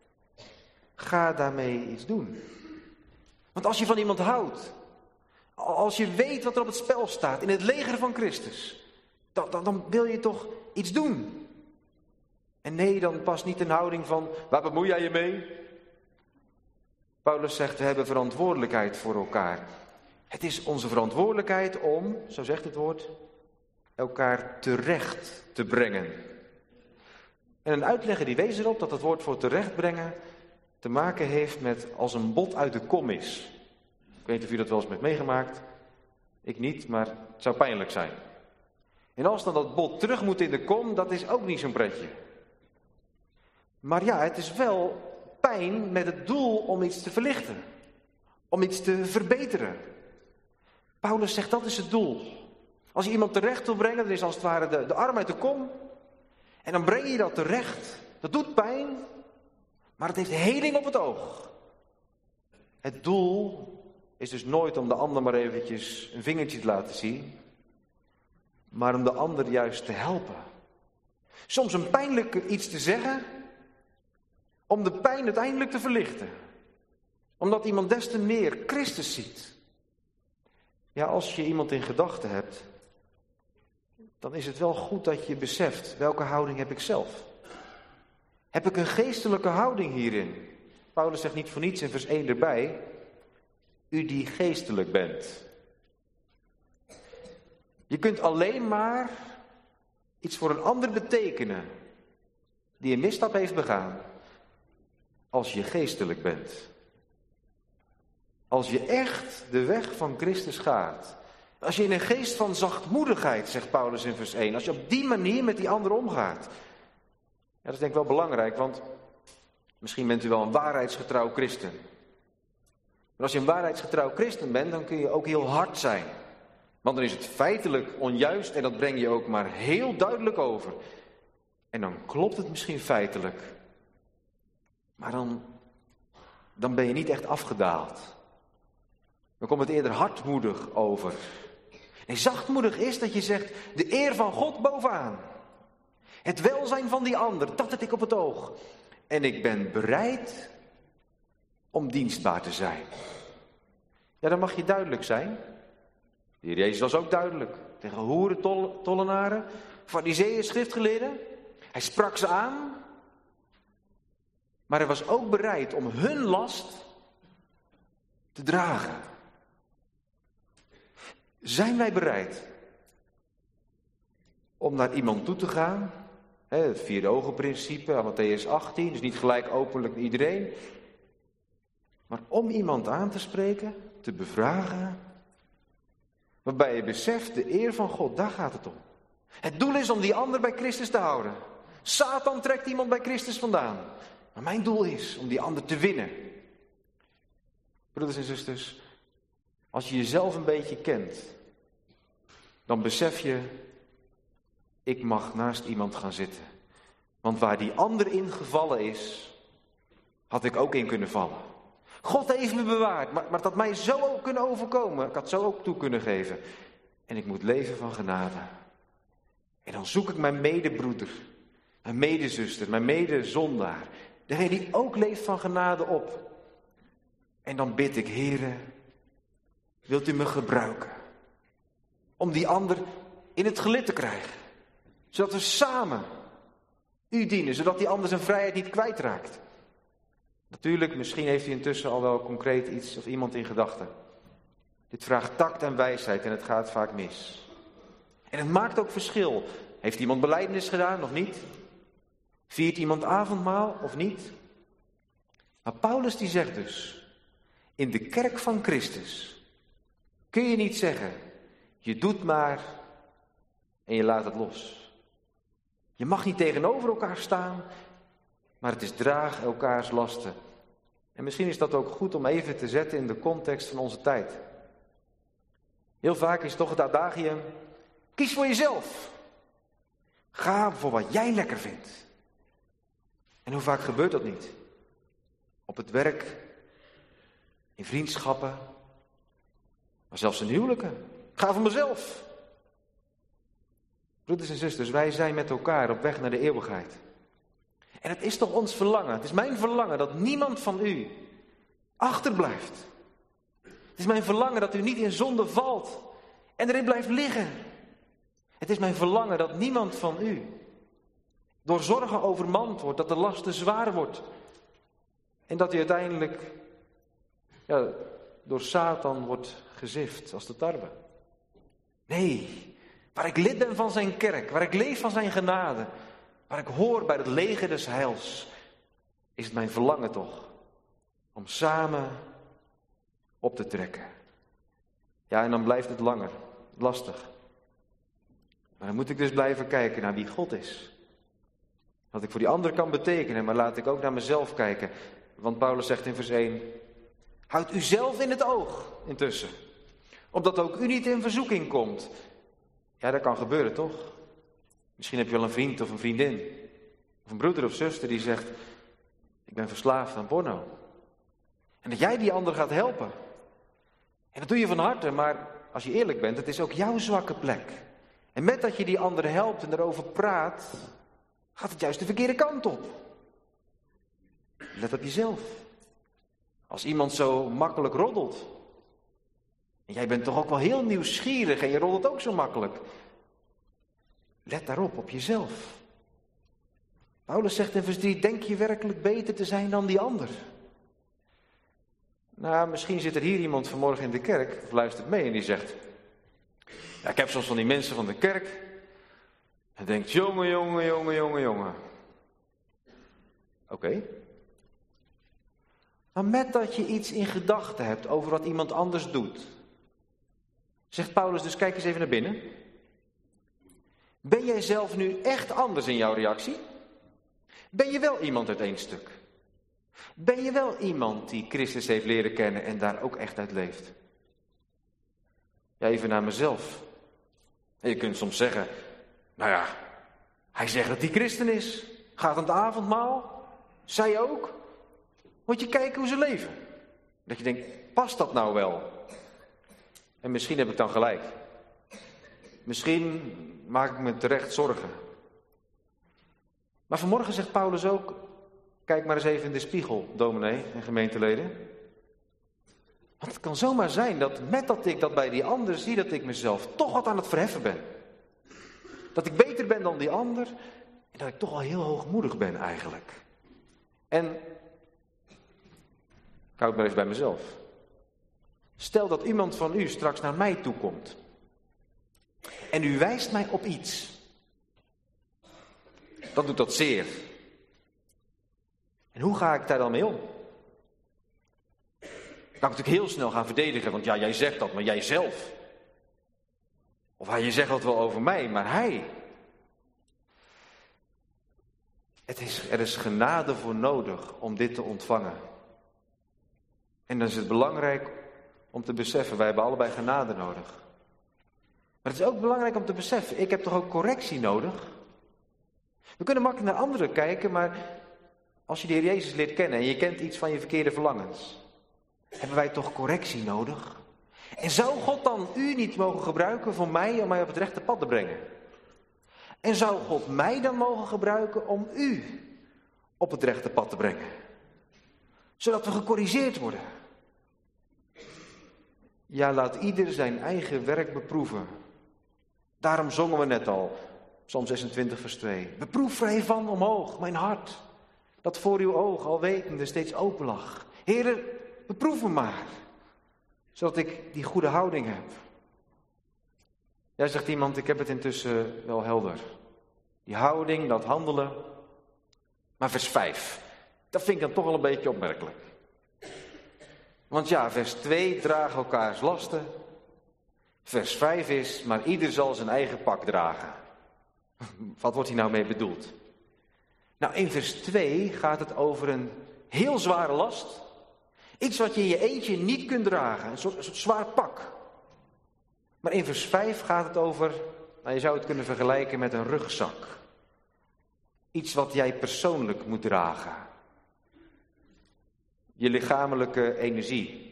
B: Ga daarmee iets doen. Want als je van iemand houdt, als je weet wat er op het spel staat in het leger van Christus, dan, dan, dan wil je toch iets doen. En nee, dan past niet een houding van, waar bemoei jij je mee? Paulus zegt, we hebben verantwoordelijkheid voor elkaar. Het is onze verantwoordelijkheid om, zo zegt het woord, elkaar terecht te brengen. En een uitlegger die wees erop dat het woord voor terecht brengen te maken heeft met als een bot uit de kom is. Ik weet niet of u dat wel eens hebt meegemaakt. Ik niet, maar het zou pijnlijk zijn. En als dan dat bot terug moet in de kom, dat is ook niet zo'n pretje. Maar ja, het is wel pijn met het doel om iets te verlichten. Om iets te verbeteren. Paulus zegt, dat is het doel. Als je iemand terecht wil brengen, dan is als het ware de, de arm uit de kom. En dan breng je dat terecht. Dat doet pijn, maar het heeft heling op het oog. Het doel is dus nooit om de ander maar eventjes een vingertje te laten zien. Maar om de ander juist te helpen. Soms een pijnlijk iets te zeggen, om de pijn uiteindelijk te verlichten. Omdat iemand des te meer Christus ziet. Ja, als je iemand in gedachten hebt, dan is het wel goed dat je beseft, welke houding heb ik zelf? Heb ik een geestelijke houding hierin? Paulus zegt niet voor niets in vers één erbij, u die geestelijk bent. Je kunt alleen maar iets voor een ander betekenen die een misstap heeft begaan, als je geestelijk bent. Als je echt de weg van Christus gaat. Als je in een geest van zachtmoedigheid, zegt Paulus in vers één. Als je op die manier met die ander omgaat. Ja, dat is denk ik wel belangrijk, want misschien bent u wel een waarheidsgetrouw christen. Maar als je een waarheidsgetrouw christen bent, dan kun je ook heel hard zijn. Want dan is het feitelijk onjuist en dat breng je ook maar heel duidelijk over. En dan klopt het misschien feitelijk. Maar dan, dan ben je niet echt afgedaald. Dan komt het eerder hardmoedig over. Nee, zachtmoedig is dat je zegt, de eer van God bovenaan. Het welzijn van die ander, dat heb ik op het oog. En ik ben bereid om dienstbaar te zijn. Ja, dan mag je duidelijk zijn. De Heer Jezus was ook duidelijk. Tegen hoeren, tol, tollenaren, farizeeën, schriftgeleerden. Hij sprak ze aan. Maar hij was ook bereid om hun last te dragen. Zijn wij bereid om naar iemand toe te gaan? Het vierde ogenprincipe, Mattheüs achttien, dus niet gelijk openlijk iedereen. Maar om iemand aan te spreken, te bevragen, waarbij je beseft, de eer van God, daar gaat het om. Het doel is om die ander bij Christus te houden. Satan trekt iemand bij Christus vandaan. Maar mijn doel is om die ander te winnen. Broeders en zusters, als je jezelf een beetje kent, dan besef je, ik mag naast iemand gaan zitten. Want waar die ander in gevallen is, had ik ook in kunnen vallen. God heeft me bewaard, maar, maar het had mij zo ook kunnen overkomen. Ik had zo ook toe kunnen geven. En ik moet leven van genade. En dan zoek ik mijn medebroeder, mijn medezuster, mijn medezondaar. Degene die ook leeft van genade op. En dan bid ik, Heere, wilt u me gebruiken? Om die ander in het gelid te krijgen. Zodat we samen u dienen, zodat die ander zijn vrijheid niet kwijtraakt. Natuurlijk, misschien heeft u intussen al wel concreet iets of iemand in gedachten. Dit vraagt tact en wijsheid en het gaat vaak mis. En het maakt ook verschil. Heeft iemand belijdenis gedaan of niet? Viert iemand avondmaal of niet? Maar Paulus die zegt dus, in de kerk van Christus kun je niet zeggen, je doet maar en je laat het los. Je mag niet tegenover elkaar staan, maar het is draag elkaars lasten. En misschien is dat ook goed om even te zetten in de context van onze tijd. Heel vaak is toch het adagium, kies voor jezelf. Ga voor wat jij lekker vindt. En hoe vaak gebeurt dat niet? Op het werk, in vriendschappen, maar zelfs in huwelijken. Ga voor mezelf. Broeders en zusters, wij zijn met elkaar op weg naar de eeuwigheid. En het is toch ons verlangen, het is mijn verlangen dat niemand van u achterblijft. Het is mijn verlangen dat u niet in zonde valt en erin blijft liggen. Het is mijn verlangen dat niemand van u door zorgen overmand wordt, dat de last te zwaar wordt. En dat u uiteindelijk ja, door Satan wordt gezift als de tarwe. Nee, waar ik lid ben van zijn kerk, waar ik leef van zijn genade, waar ik hoor bij het leger des heils, is het mijn verlangen toch om samen op te trekken. Ja, en dan blijft het langer, lastig. Maar dan moet ik dus blijven kijken naar wie God is. Wat ik voor die ander kan betekenen, maar laat ik ook naar mezelf kijken. Want Paulus zegt in vers één, houd u zelf in het oog intussen. Opdat ook u niet in verzoeking komt. Ja, dat kan gebeuren toch? Misschien heb je wel een vriend of een vriendin. Of een broeder of zuster die zegt, ik ben verslaafd aan porno. En dat jij die ander gaat helpen. En dat doe je van harte, maar als je eerlijk bent, het is ook jouw zwakke plek. En met dat je die ander helpt en erover praat, gaat het juist de verkeerde kant op. Let op jezelf. Als iemand zo makkelijk roddelt. En jij bent toch ook wel heel nieuwsgierig en je roddelt ook zo makkelijk. Let daarop, op jezelf. Paulus zegt in vers drie, denk je werkelijk beter te zijn dan die ander? Nou, misschien zit er hier iemand vanmorgen in de kerk, of luistert mee en die zegt, ja, ik heb soms van die mensen van de kerk, en denkt, jongen, jongen, jongen, jongen, jongen. Oké. Okay. Maar met dat je iets in gedachten hebt over wat iemand anders doet, zegt Paulus dus, kijk eens even naar binnen. Ben jij zelf nu echt anders in jouw reactie? Ben je wel iemand uit één stuk? Ben je wel iemand die Christus heeft leren kennen en daar ook echt uit leeft? Ja, even naar mezelf. En je kunt soms zeggen, nou ja, hij zegt dat hij christen is. Gaat aan het avondmaal. Zij ook. Moet je kijken hoe ze leven. Dat je denkt, past dat nou wel? En misschien heb ik dan gelijk. Misschien maak ik me terecht zorgen. Maar vanmorgen zegt Paulus ook, kijk maar eens even in de spiegel, dominee en gemeenteleden. Want het kan zomaar zijn dat met dat ik dat bij die ander zie, dat ik mezelf toch wat aan het verheffen ben. Dat ik beter ben dan die ander en dat ik toch al heel hoogmoedig ben eigenlijk. En ik hou het maar even bij mezelf. Stel dat iemand van u straks naar mij toe komt. En u wijst mij op iets. Dan doet dat zeer. En hoe ga ik daar dan mee om? Dan kan ik natuurlijk heel snel gaan verdedigen, want ja, jij zegt dat, maar jij zelf. Of hij zegt dat wel over mij, maar hij. Het is, er is genade voor nodig om dit te ontvangen. En dan is het belangrijk om te beseffen, wij hebben allebei genade nodig. Maar het is ook belangrijk om te beseffen, ik heb toch ook correctie nodig? We kunnen makkelijk naar anderen kijken, maar als je de Heer Jezus leert kennen en je kent iets van je verkeerde verlangens, hebben wij toch correctie nodig? En zou God dan u niet mogen gebruiken voor mij om mij op het rechte pad te brengen? En zou God mij dan mogen gebruiken om u op het rechte pad te brengen? Zodat we gecorrigeerd worden. Ja, laat ieder zijn eigen werk beproeven. Daarom zongen we net al, Psalm zesentwintig vers twee. Beproef vrij van omhoog, mijn hart, dat voor uw oog al wetende steeds open lag. Heere, beproef me maar, zodat ik die goede houding heb. Jij zegt iemand, ik heb het intussen wel helder. Die houding, dat handelen. Maar vers vijf, dat vind ik dan toch wel een beetje opmerkelijk. Want ja, vers twee, draag elkaars lasten. Vers vijf is, maar ieder zal zijn eigen pak dragen. Wat wordt hier nou mee bedoeld? Nou, in vers twee gaat het over een heel zware last. Iets wat je in je eentje niet kunt dragen, een soort, een soort zwaar pak. Maar in vers vijf gaat het over, nou, je zou het kunnen vergelijken met een rugzak. Iets wat jij persoonlijk moet dragen. Je lichamelijke energie.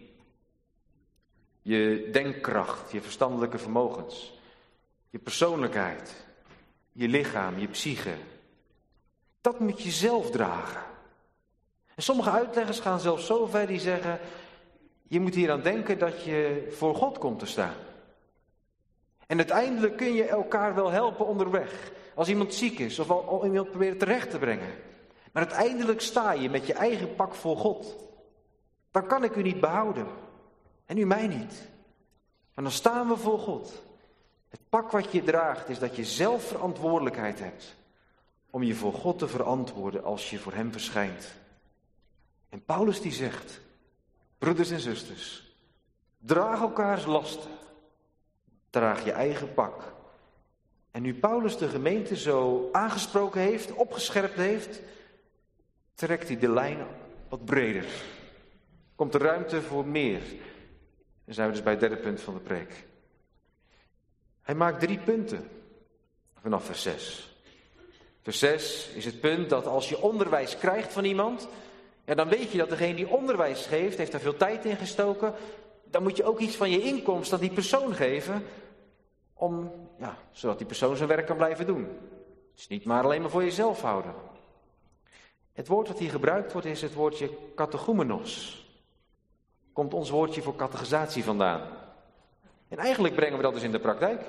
B: Je denkkracht, je verstandelijke vermogens. Je persoonlijkheid. Je lichaam, je psyche. Dat moet je zelf dragen. En sommige uitleggers gaan zelfs zo ver die zeggen, je moet hier aan denken dat je voor God komt te staan. En uiteindelijk kun je elkaar wel helpen onderweg. Als iemand ziek is of al iemand proberen terecht te brengen. Maar uiteindelijk sta je met je eigen pak voor God. Dan kan ik u niet behouden. En u mij niet. Maar dan staan we voor God. Het pak wat je draagt is dat je zelf verantwoordelijkheid hebt. Om je voor God te verantwoorden als je voor hem verschijnt. En Paulus die zegt, broeders en zusters, draag elkaars lasten. Draag je eigen pak. En nu Paulus de gemeente zo aangesproken heeft, opgescherpt heeft, trekt hij de lijn wat breder. Komt er ruimte voor meer. Dan zijn we dus bij het derde punt van de preek. Hij maakt drie punten vanaf vers zes. Vers zes is het punt dat als je onderwijs krijgt van iemand, ja, dan weet je dat degene die onderwijs geeft, heeft daar veel tijd in gestoken. Dan moet je ook iets van je inkomst aan die persoon geven, om, ja, zodat die persoon zijn werk kan blijven doen. Het is niet maar alleen maar voor jezelf houden. Het woord dat hier gebruikt wordt is het woordje katechumenos. Komt ons woordje voor catechisatie vandaan. En eigenlijk brengen we dat dus in de praktijk.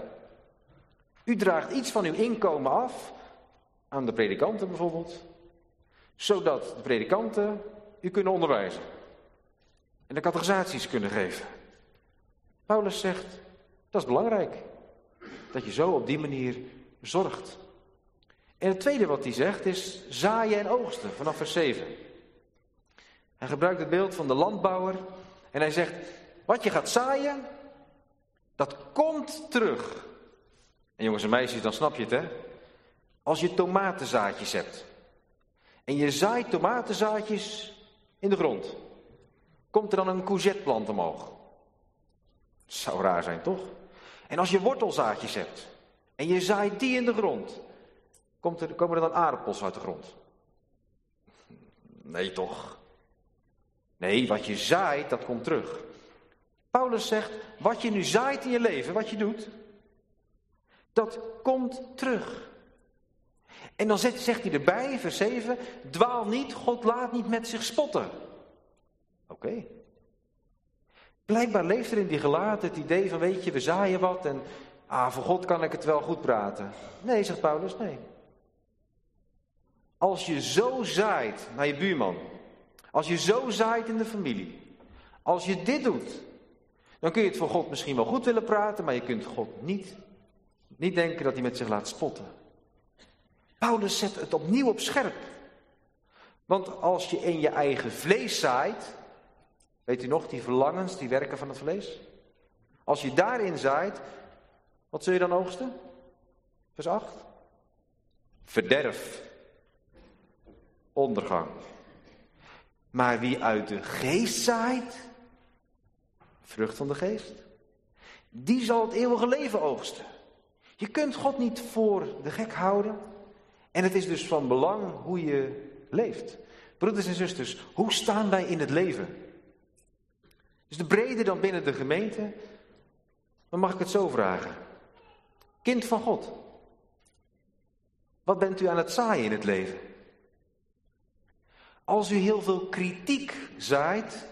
B: U draagt iets van uw inkomen af, aan de predikanten bijvoorbeeld, zodat de predikanten u kunnen onderwijzen. En de catechisaties kunnen geven. Paulus zegt, dat is belangrijk. Dat je zo op die manier zorgt. En het tweede wat hij zegt is zaaien en oogsten, vanaf vers zeven. Hij gebruikt het beeld van de landbouwer. En hij zegt, wat je gaat zaaien, dat komt terug. En jongens en meisjes, dan snap je het, hè? Als je tomatenzaadjes hebt. En je zaait tomatenzaadjes in de grond. Komt er dan een courgetteplant omhoog? Dat zou raar zijn, toch? En als je wortelzaadjes hebt. En je zaait die in de grond. Komt er, komen er dan aardappels uit de grond? Nee, toch? Nee, wat je zaait, dat komt terug.
C: Paulus zegt, wat je nu zaait in je leven, wat je doet, dat komt terug. En dan zegt, zegt hij erbij, vers zeven, dwaal niet, God laat niet met zich spotten. Oké. Okay. Blijkbaar leeft er in die gelaten het idee van, weet je, we zaaien wat en ah, voor God kan ik het wel goed praten. Nee, zegt Paulus, nee. Als je zo zaait naar je buurman, als je zo zaait in de familie, als je dit doet, dan kun je het voor God misschien wel goed willen praten, maar je kunt God niet, niet denken dat hij met zich laat spotten. Paulus zet het opnieuw op scherp. Want als je in je eigen vlees zaait, weet u nog, die verlangens, die werken van het vlees? Als je daarin zaait, wat zul je dan oogsten? Vers acht. Verderf. Ondergang. Maar wie uit de geest zaait, vrucht van de geest, die zal het eeuwige leven oogsten. Je kunt God niet voor de gek houden. En het is dus van belang hoe je leeft. Broeders en zusters, hoe staan wij in het leven? Is de brede dan binnen de gemeente? Dan mag ik het zo vragen. Kind van God. Wat bent u aan het zaaien in het leven? Als u heel veel kritiek zaait,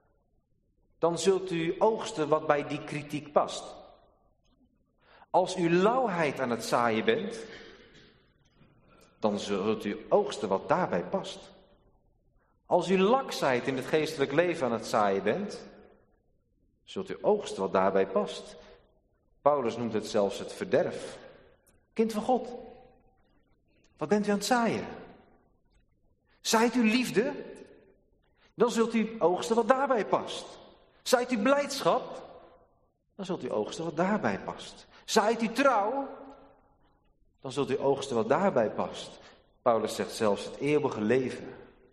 C: dan zult u oogsten wat bij die kritiek past. Als u lauwheid aan het zaaien bent, dan zult u oogsten wat daarbij past. Als u laksheid in het geestelijk leven aan het zaaien bent, zult u oogsten wat daarbij past. Paulus noemt het zelfs het verderf. Kind van God, wat bent u aan het zaaien? Zaait u liefde? Dan zult u oogsten wat daarbij past. Zaait u blijdschap? Dan zult u oogsten wat daarbij past. Zaait u trouw? Dan zult u oogsten wat daarbij past. Paulus zegt zelfs het eeuwige leven.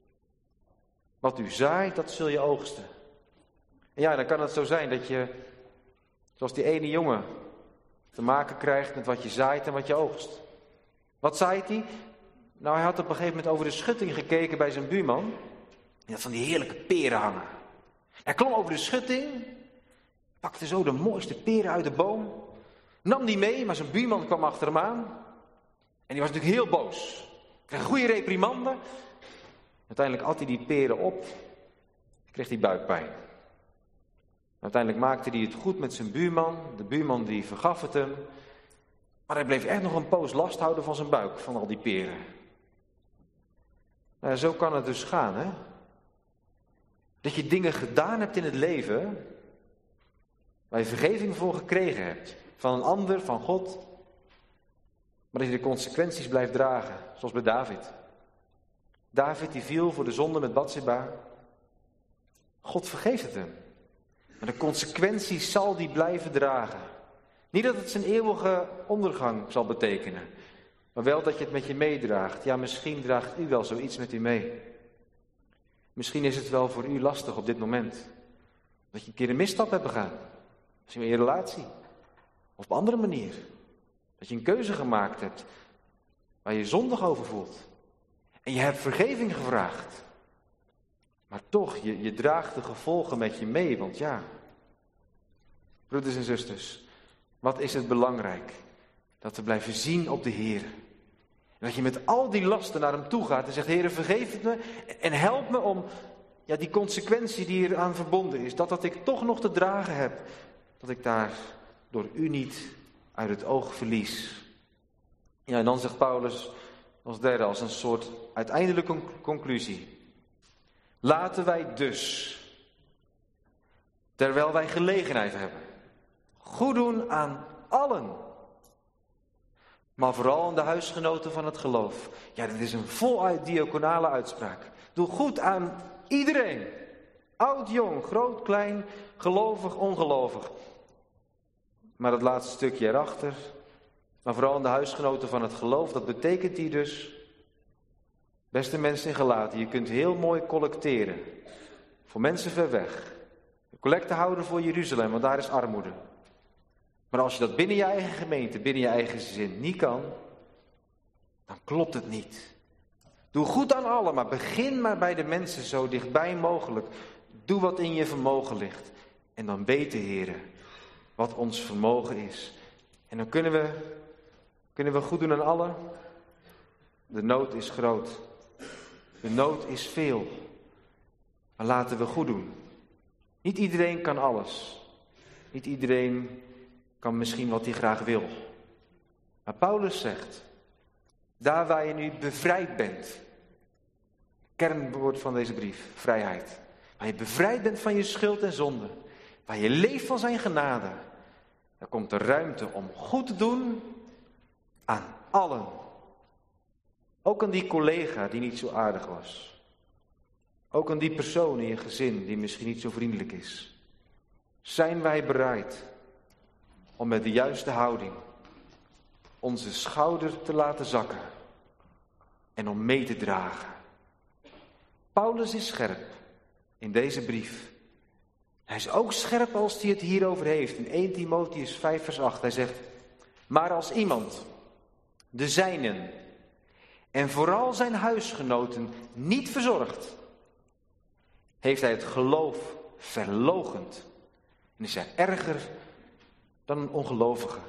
C: Wat u zaait, dat zul je oogsten. En ja, dan kan het zo zijn dat je, zoals die ene jongen, te maken krijgt met wat je zaait en wat je oogst. Wat zaait hij? Nou, hij had op een gegeven moment over de schutting gekeken bij zijn buurman. Hij had van die heerlijke peren hangen. Hij klom over de schutting, pakte zo de mooiste peren uit de boom, nam die mee, maar zijn buurman kwam achter hem aan. En die was natuurlijk heel boos. Kreeg een goede reprimande. Uiteindelijk at hij die peren op, kreeg hij buikpijn. Uiteindelijk maakte hij het goed met zijn buurman. De buurman die vergaf het hem. Maar hij bleef echt nog een poos last houden van zijn buik, van al die peren. Nou ja, zo kan het dus gaan, hè. Dat je dingen gedaan hebt in het leven, waar je vergeving voor gekregen hebt. Van een ander, van God. Maar dat je de consequenties blijft dragen, zoals bij David. David die viel voor de zonde met Batsheba. God vergeeft het hem. Maar de consequenties zal die blijven dragen. Niet dat het zijn eeuwige ondergang zal betekenen. Maar wel dat je het met je meedraagt. Ja, misschien draagt u wel zoiets met u mee. Misschien is het wel voor u lastig op dit moment. Dat je een keer een misstap hebt begaan. Misschien in je relatie. Of op een andere manier. Dat je een keuze gemaakt hebt waar je je zondig over voelt. En je hebt vergeving gevraagd. Maar toch, je, je draagt de gevolgen met je mee. Want ja, broeders en zusters, wat is het belangrijk? Dat we blijven zien op de Heer. En dat je met al die lasten naar hem toe gaat en zegt, Heer, vergeef het me en help me om ja, die consequentie die eraan verbonden is. Dat dat ik toch nog te dragen heb. Dat ik daar door u niet uit het oog verlies. Ja, en dan zegt Paulus als derde, als een soort uiteindelijke conclusie. Laten wij dus, terwijl wij gelegenheid hebben, goed doen aan allen. Maar vooral aan de huisgenoten van het geloof. Ja, dit is een voluit diaconale uitspraak. Doe goed aan iedereen. Oud, jong, groot, klein, gelovig, ongelovig. Maar dat laatste stukje erachter, maar vooral aan de huisgenoten van het geloof, dat betekent hier dus, beste mensen in Galaten, je kunt heel mooi collecteren. Voor mensen ver weg. Collecte houden voor Jeruzalem, want daar is armoede. Maar als je dat binnen je eigen gemeente, binnen je eigen gezin niet kan, dan klopt het niet. Doe goed aan allen, maar begin maar bij de mensen zo dichtbij mogelijk. Doe wat in je vermogen ligt. En dan weten, Heere, wat ons vermogen is. En dan kunnen we, kunnen we goed doen aan allen. De nood is groot. De nood is veel. Maar laten we goed doen. Niet iedereen kan alles. Niet iedereen kan misschien wat hij graag wil. Maar Paulus zegt, daar waar je nu bevrijd bent. Kernwoord van deze brief, vrijheid. Waar je bevrijd bent van je schuld en zonde. Waar je leeft van zijn genade. Daar komt er ruimte om goed te doen aan allen. Ook aan die collega die niet zo aardig was. Ook aan die persoon in je gezin die misschien niet zo vriendelijk is. Zijn wij bereid om met de juiste houding onze schouder te laten zakken en om mee te dragen. Paulus is scherp in deze brief. Hij is ook scherp als hij het hierover heeft. In eerste Timotheüs vijf vers acht. Hij zegt, maar als iemand de zijnen en vooral zijn huisgenoten niet verzorgt, heeft hij het geloof verloochend en is hij erger dan een ongelovige.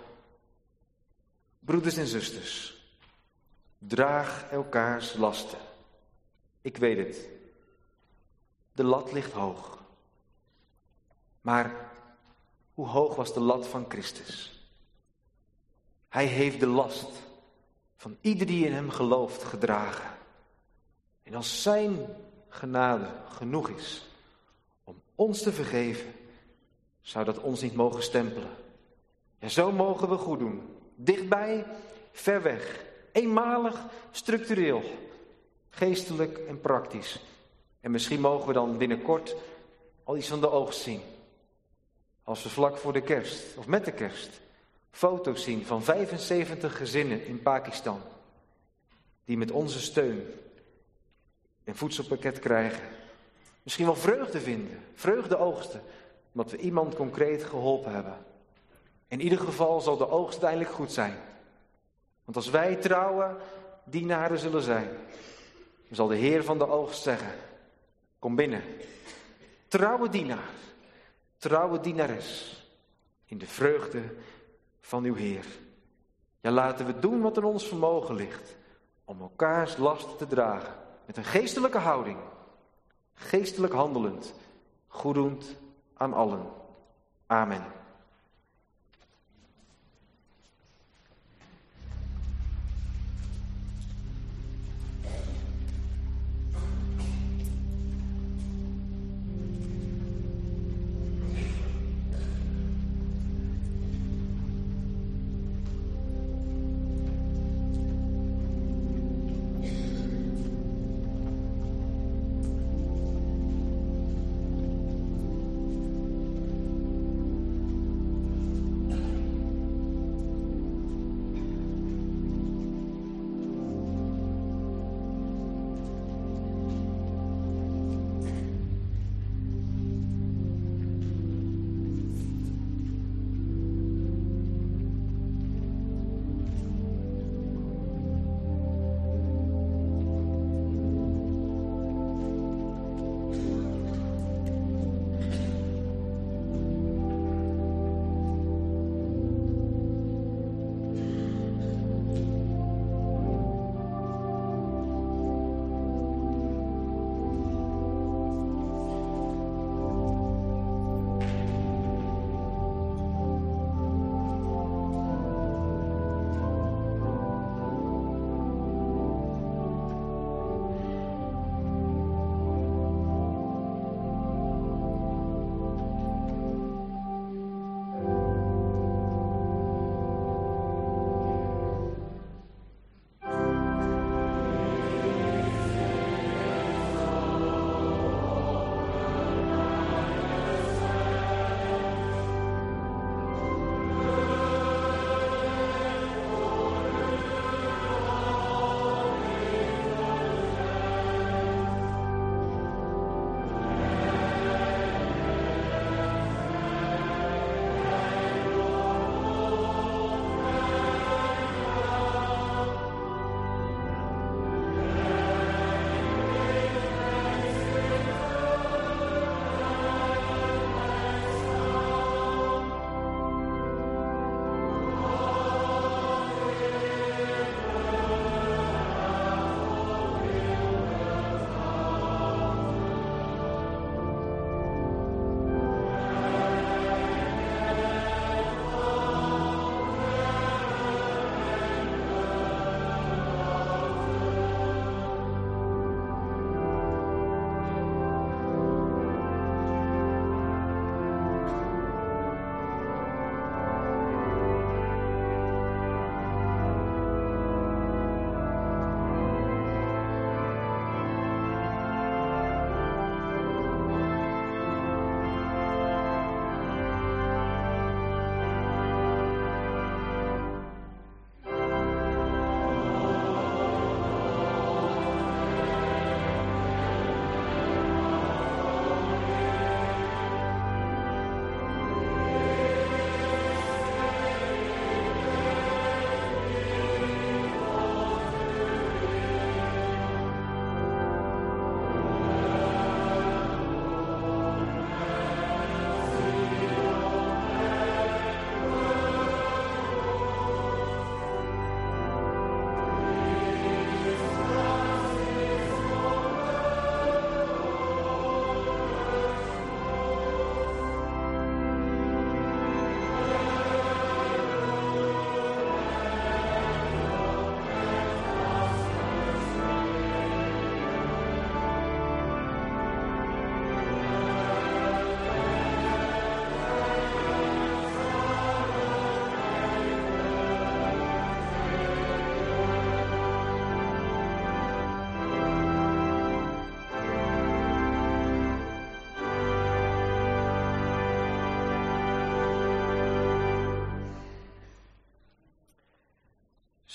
C: Broeders en zusters, draag elkaars lasten. Ik weet het, de lat ligt hoog. Maar hoe hoog was de lat van Christus? Hij heeft de last van ieder die in hem gelooft gedragen. En als zijn genade genoeg is om ons te vergeven, zou dat ons niet mogen stempelen. Ja, zo mogen we goed doen. Dichtbij, ver weg. Eenmalig, structureel. Geestelijk en praktisch. En misschien mogen we dan binnenkort al iets van de oogst zien. Als we vlak voor de kerst, of met de kerst, foto's zien van vijfenzeventig gezinnen in Pakistan. Die met onze steun een voedselpakket krijgen. Misschien wel vreugde vinden, vreugde oogsten. Omdat we iemand concreet geholpen hebben. In ieder geval zal de oogst uiteindelijk goed zijn. Want als wij trouwe dienaren zullen zijn, dan zal de Heer van de oogst zeggen, kom binnen. Trouwe dienaar, trouwe dienares, in de vreugde van uw Heer. Ja, laten we doen wat in ons vermogen ligt, om elkaars last te dragen. Met een geestelijke houding, geestelijk handelend, goeddoend aan allen. Amen.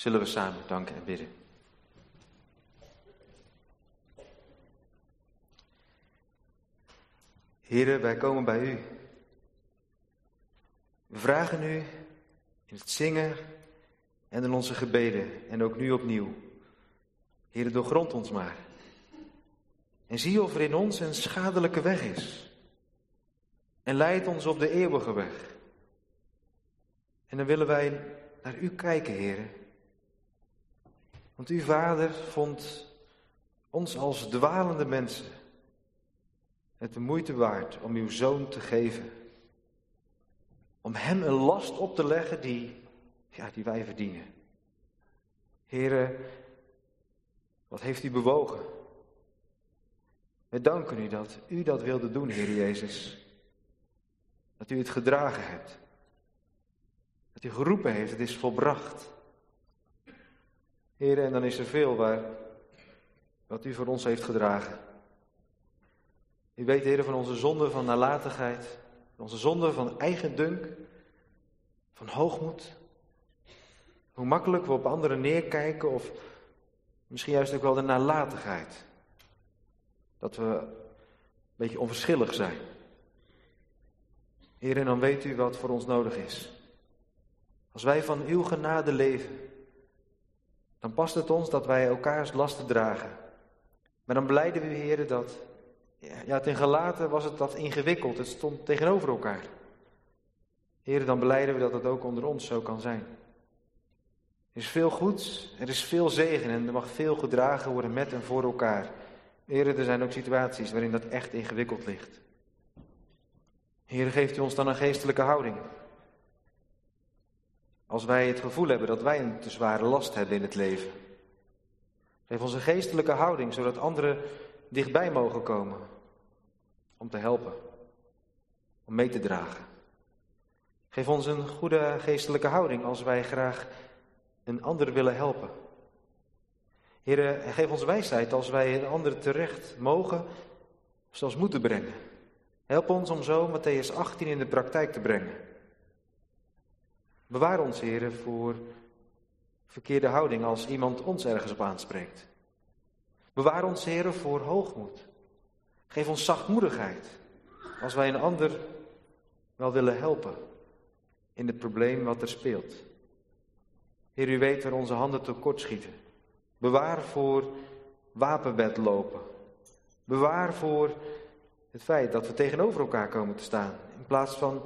C: Zullen we samen danken en bidden. Here, wij komen bij u. We vragen u in het zingen en in onze gebeden en ook nu opnieuw. Here, doorgrond ons maar. En zie of er in ons een schadelijke weg is. En leid ons op de eeuwige weg. En dan willen wij naar u kijken, Heere. Want uw Vader vond ons als dwalende mensen het de moeite waard om uw Zoon te geven. Om hem een last op te leggen die, ja, die wij verdienen. Heere, wat heeft u bewogen? We danken u dat u dat wilde doen, Heer Jezus. Dat u het gedragen hebt. Dat u geroepen heeft, het is volbracht. Heer, en dan is er veel waar, wat u voor ons heeft gedragen. U weet, Heer, van onze zonde van nalatigheid, van onze zonde van eigendunk, van hoogmoed. Hoe makkelijk we op anderen neerkijken of misschien juist ook wel de nalatigheid. Dat we een beetje onverschillig zijn. Heer, en dan weet u wat voor ons nodig is. Als wij van uw genade leven, dan past het ons dat wij elkaars lasten dragen. Maar dan belijden we, Heer, dat, ja, ten Galaten was het dat ingewikkeld, het stond tegenover elkaar. Heer, dan belijden we dat het ook onder ons zo kan zijn. Er is veel goeds, er is veel zegen en er mag veel gedragen worden met en voor elkaar. Heer, er zijn ook situaties waarin dat echt ingewikkeld ligt. Heer, geeft u ons dan een geestelijke houding. Als wij het gevoel hebben dat wij een te zware last hebben in het leven. Geef ons een geestelijke houding, zodat anderen dichtbij mogen komen. Om te helpen. Om mee te dragen. Geef ons een goede geestelijke houding als wij graag een ander willen helpen. Heer, geef ons wijsheid als wij een ander terecht mogen of zelfs moeten brengen. Help ons om zo Mattheüs achttien in de praktijk te brengen. Bewaar ons, Heer, voor verkeerde houding als iemand ons ergens op aanspreekt. Bewaar ons, Heer, voor hoogmoed. Geef ons zachtmoedigheid als wij een ander wel willen helpen in het probleem wat er speelt. Heer, u weet waar onze handen tekortschieten. Bewaar voor wapenwedlopen. Bewaar voor het feit dat we tegenover elkaar komen te staan. In plaats van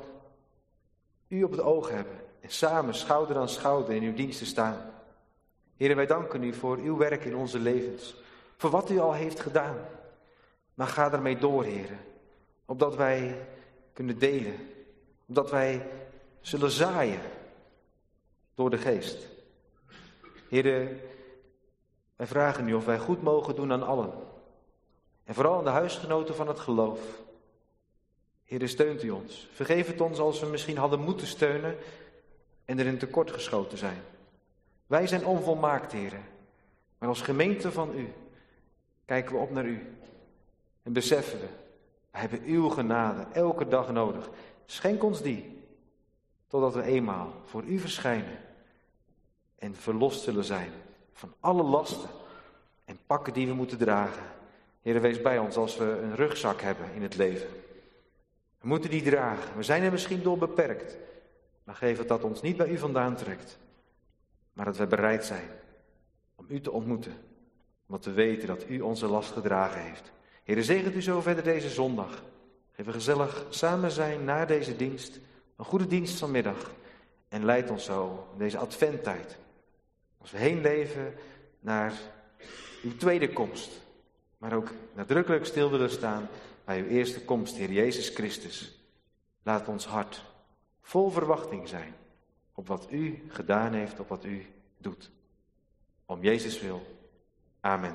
C: u op het oog hebben. En samen schouder aan schouder in uw dienst te staan. Heer, wij danken u voor uw werk in onze levens. Voor wat u al heeft gedaan. Maar ga ermee door, Heer. Opdat wij kunnen delen. Opdat wij zullen zaaien. Door de geest. Heer, wij vragen u of wij goed mogen doen aan allen. En vooral aan de huisgenoten van het geloof. Heer, steunt u ons. Vergeef het ons als we misschien hadden moeten steunen en erin tekort geschoten zijn. Wij zijn onvolmaakt, Heer. Maar als gemeente van u kijken we op naar u. En beseffen we, wij hebben uw genade elke dag nodig. Schenk ons die, totdat we eenmaal voor u verschijnen en verlost zullen zijn van alle lasten en pakken die we moeten dragen. Heer, wees bij ons als we een rugzak hebben in het leven. We moeten die dragen. We zijn er misschien door beperkt. Maar geef het dat ons niet bij u vandaan trekt. Maar dat wij bereid zijn om u te ontmoeten. Omdat we weten dat u onze last gedragen heeft. Heer, zegent u zo verder deze zondag. Geef we gezellig samen zijn na deze dienst. Een goede dienst vanmiddag. En leid ons zo in deze adventtijd. Als we heen leven naar uw tweede komst. Maar ook nadrukkelijk stil willen staan bij uw eerste komst, Heer Jezus Christus. Laat ons hart vol verwachting zijn op wat u gedaan heeft, op wat u doet. Om Jezus wil. Amen.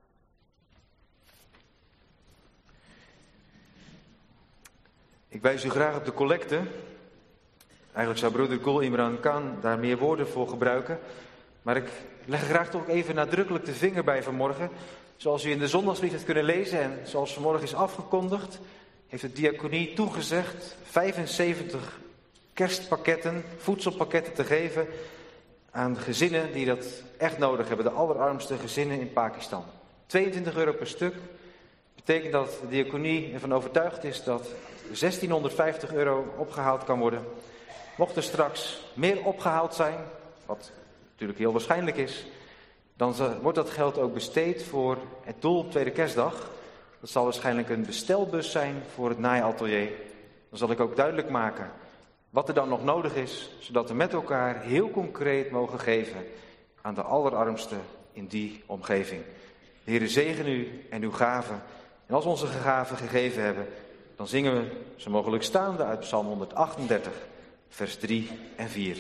C: Ik wijs u graag op de collecte. Eigenlijk zou broeder Gul Imran Khan daar meer woorden voor gebruiken. Maar ik leg er graag toch even nadrukkelijk de vinger bij vanmorgen. Zoals u in de zondagslied hebt kunnen lezen en zoals vanmorgen is afgekondigd, heeft de diaconie toegezegd vijfenzeventig kerstpakketten, voedselpakketten te geven aan gezinnen die dat echt nodig hebben. De allerarmste gezinnen in Pakistan. tweeëntwintig euro per stuk. Betekent dat de diaconie ervan overtuigd is dat zestienhonderdvijftig euro opgehaald kan worden. Mocht er straks meer opgehaald zijn, wat natuurlijk heel waarschijnlijk is, dan wordt dat geld ook besteed voor het doel op tweede kerstdag. Dat zal waarschijnlijk een bestelbus zijn voor het naaiatelier. Dan zal ik ook duidelijk maken wat er dan nog nodig is, zodat we met elkaar heel concreet mogen geven aan de allerarmsten in die omgeving. De Heere zegen u en uw gaven. En als we onze gaven gegeven hebben, dan zingen we zo mogelijk staande uit Psalm honderdachtendertig, vers drie en vier.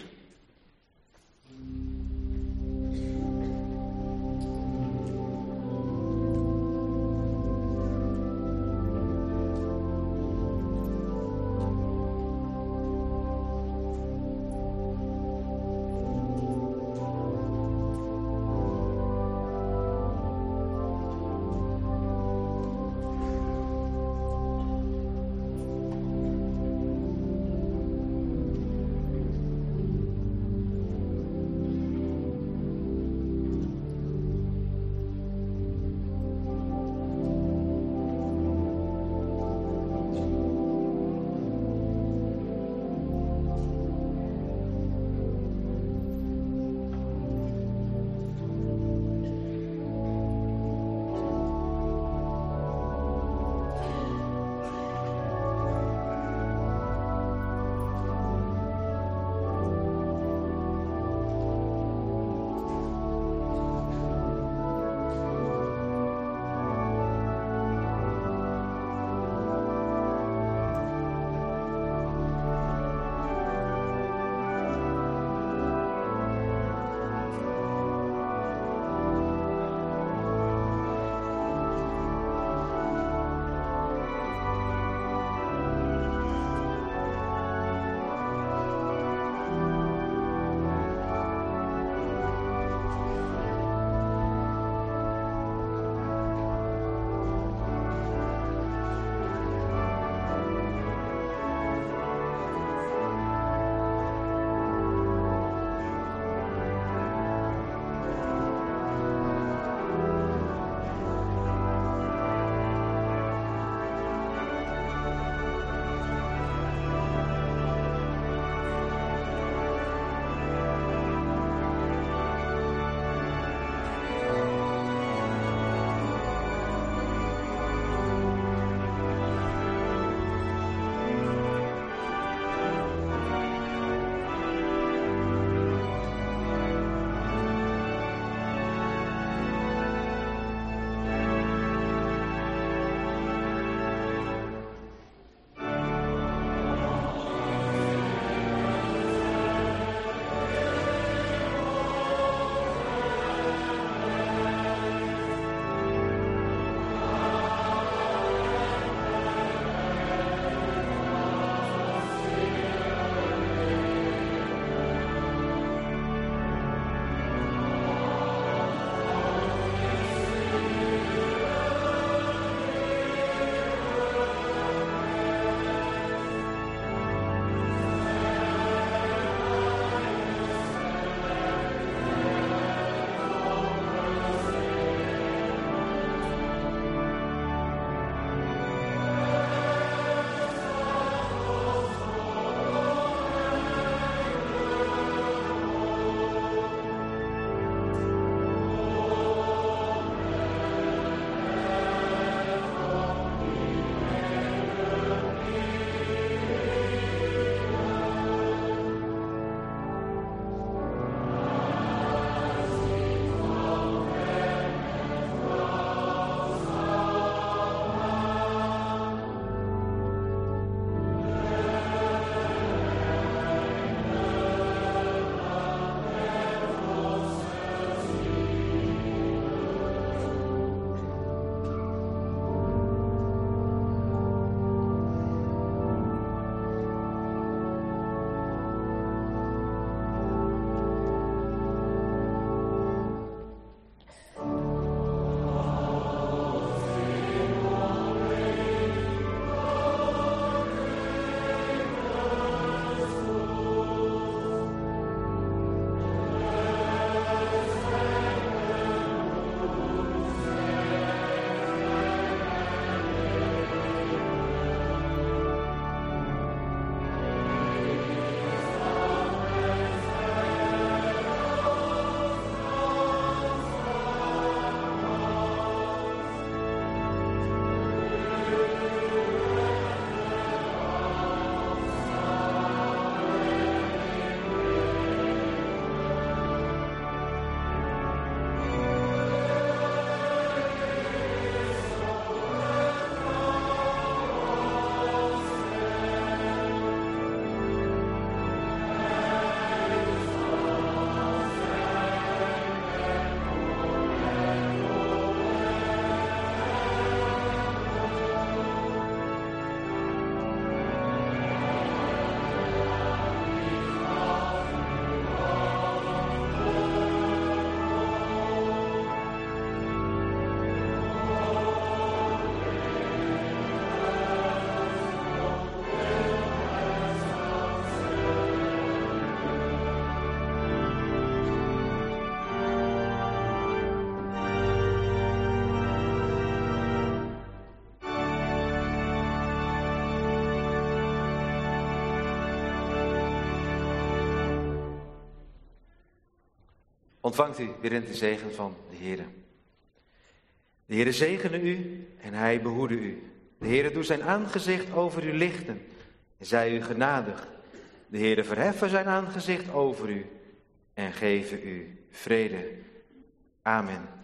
B: Ontvangt u weer in de zegen van de Heere. De Heere zegene u en hij behoede u. De Heere doet zijn aangezicht over u lichten en zij u genadig. De Heere verheffen zijn aangezicht over u en geven u vrede. Amen.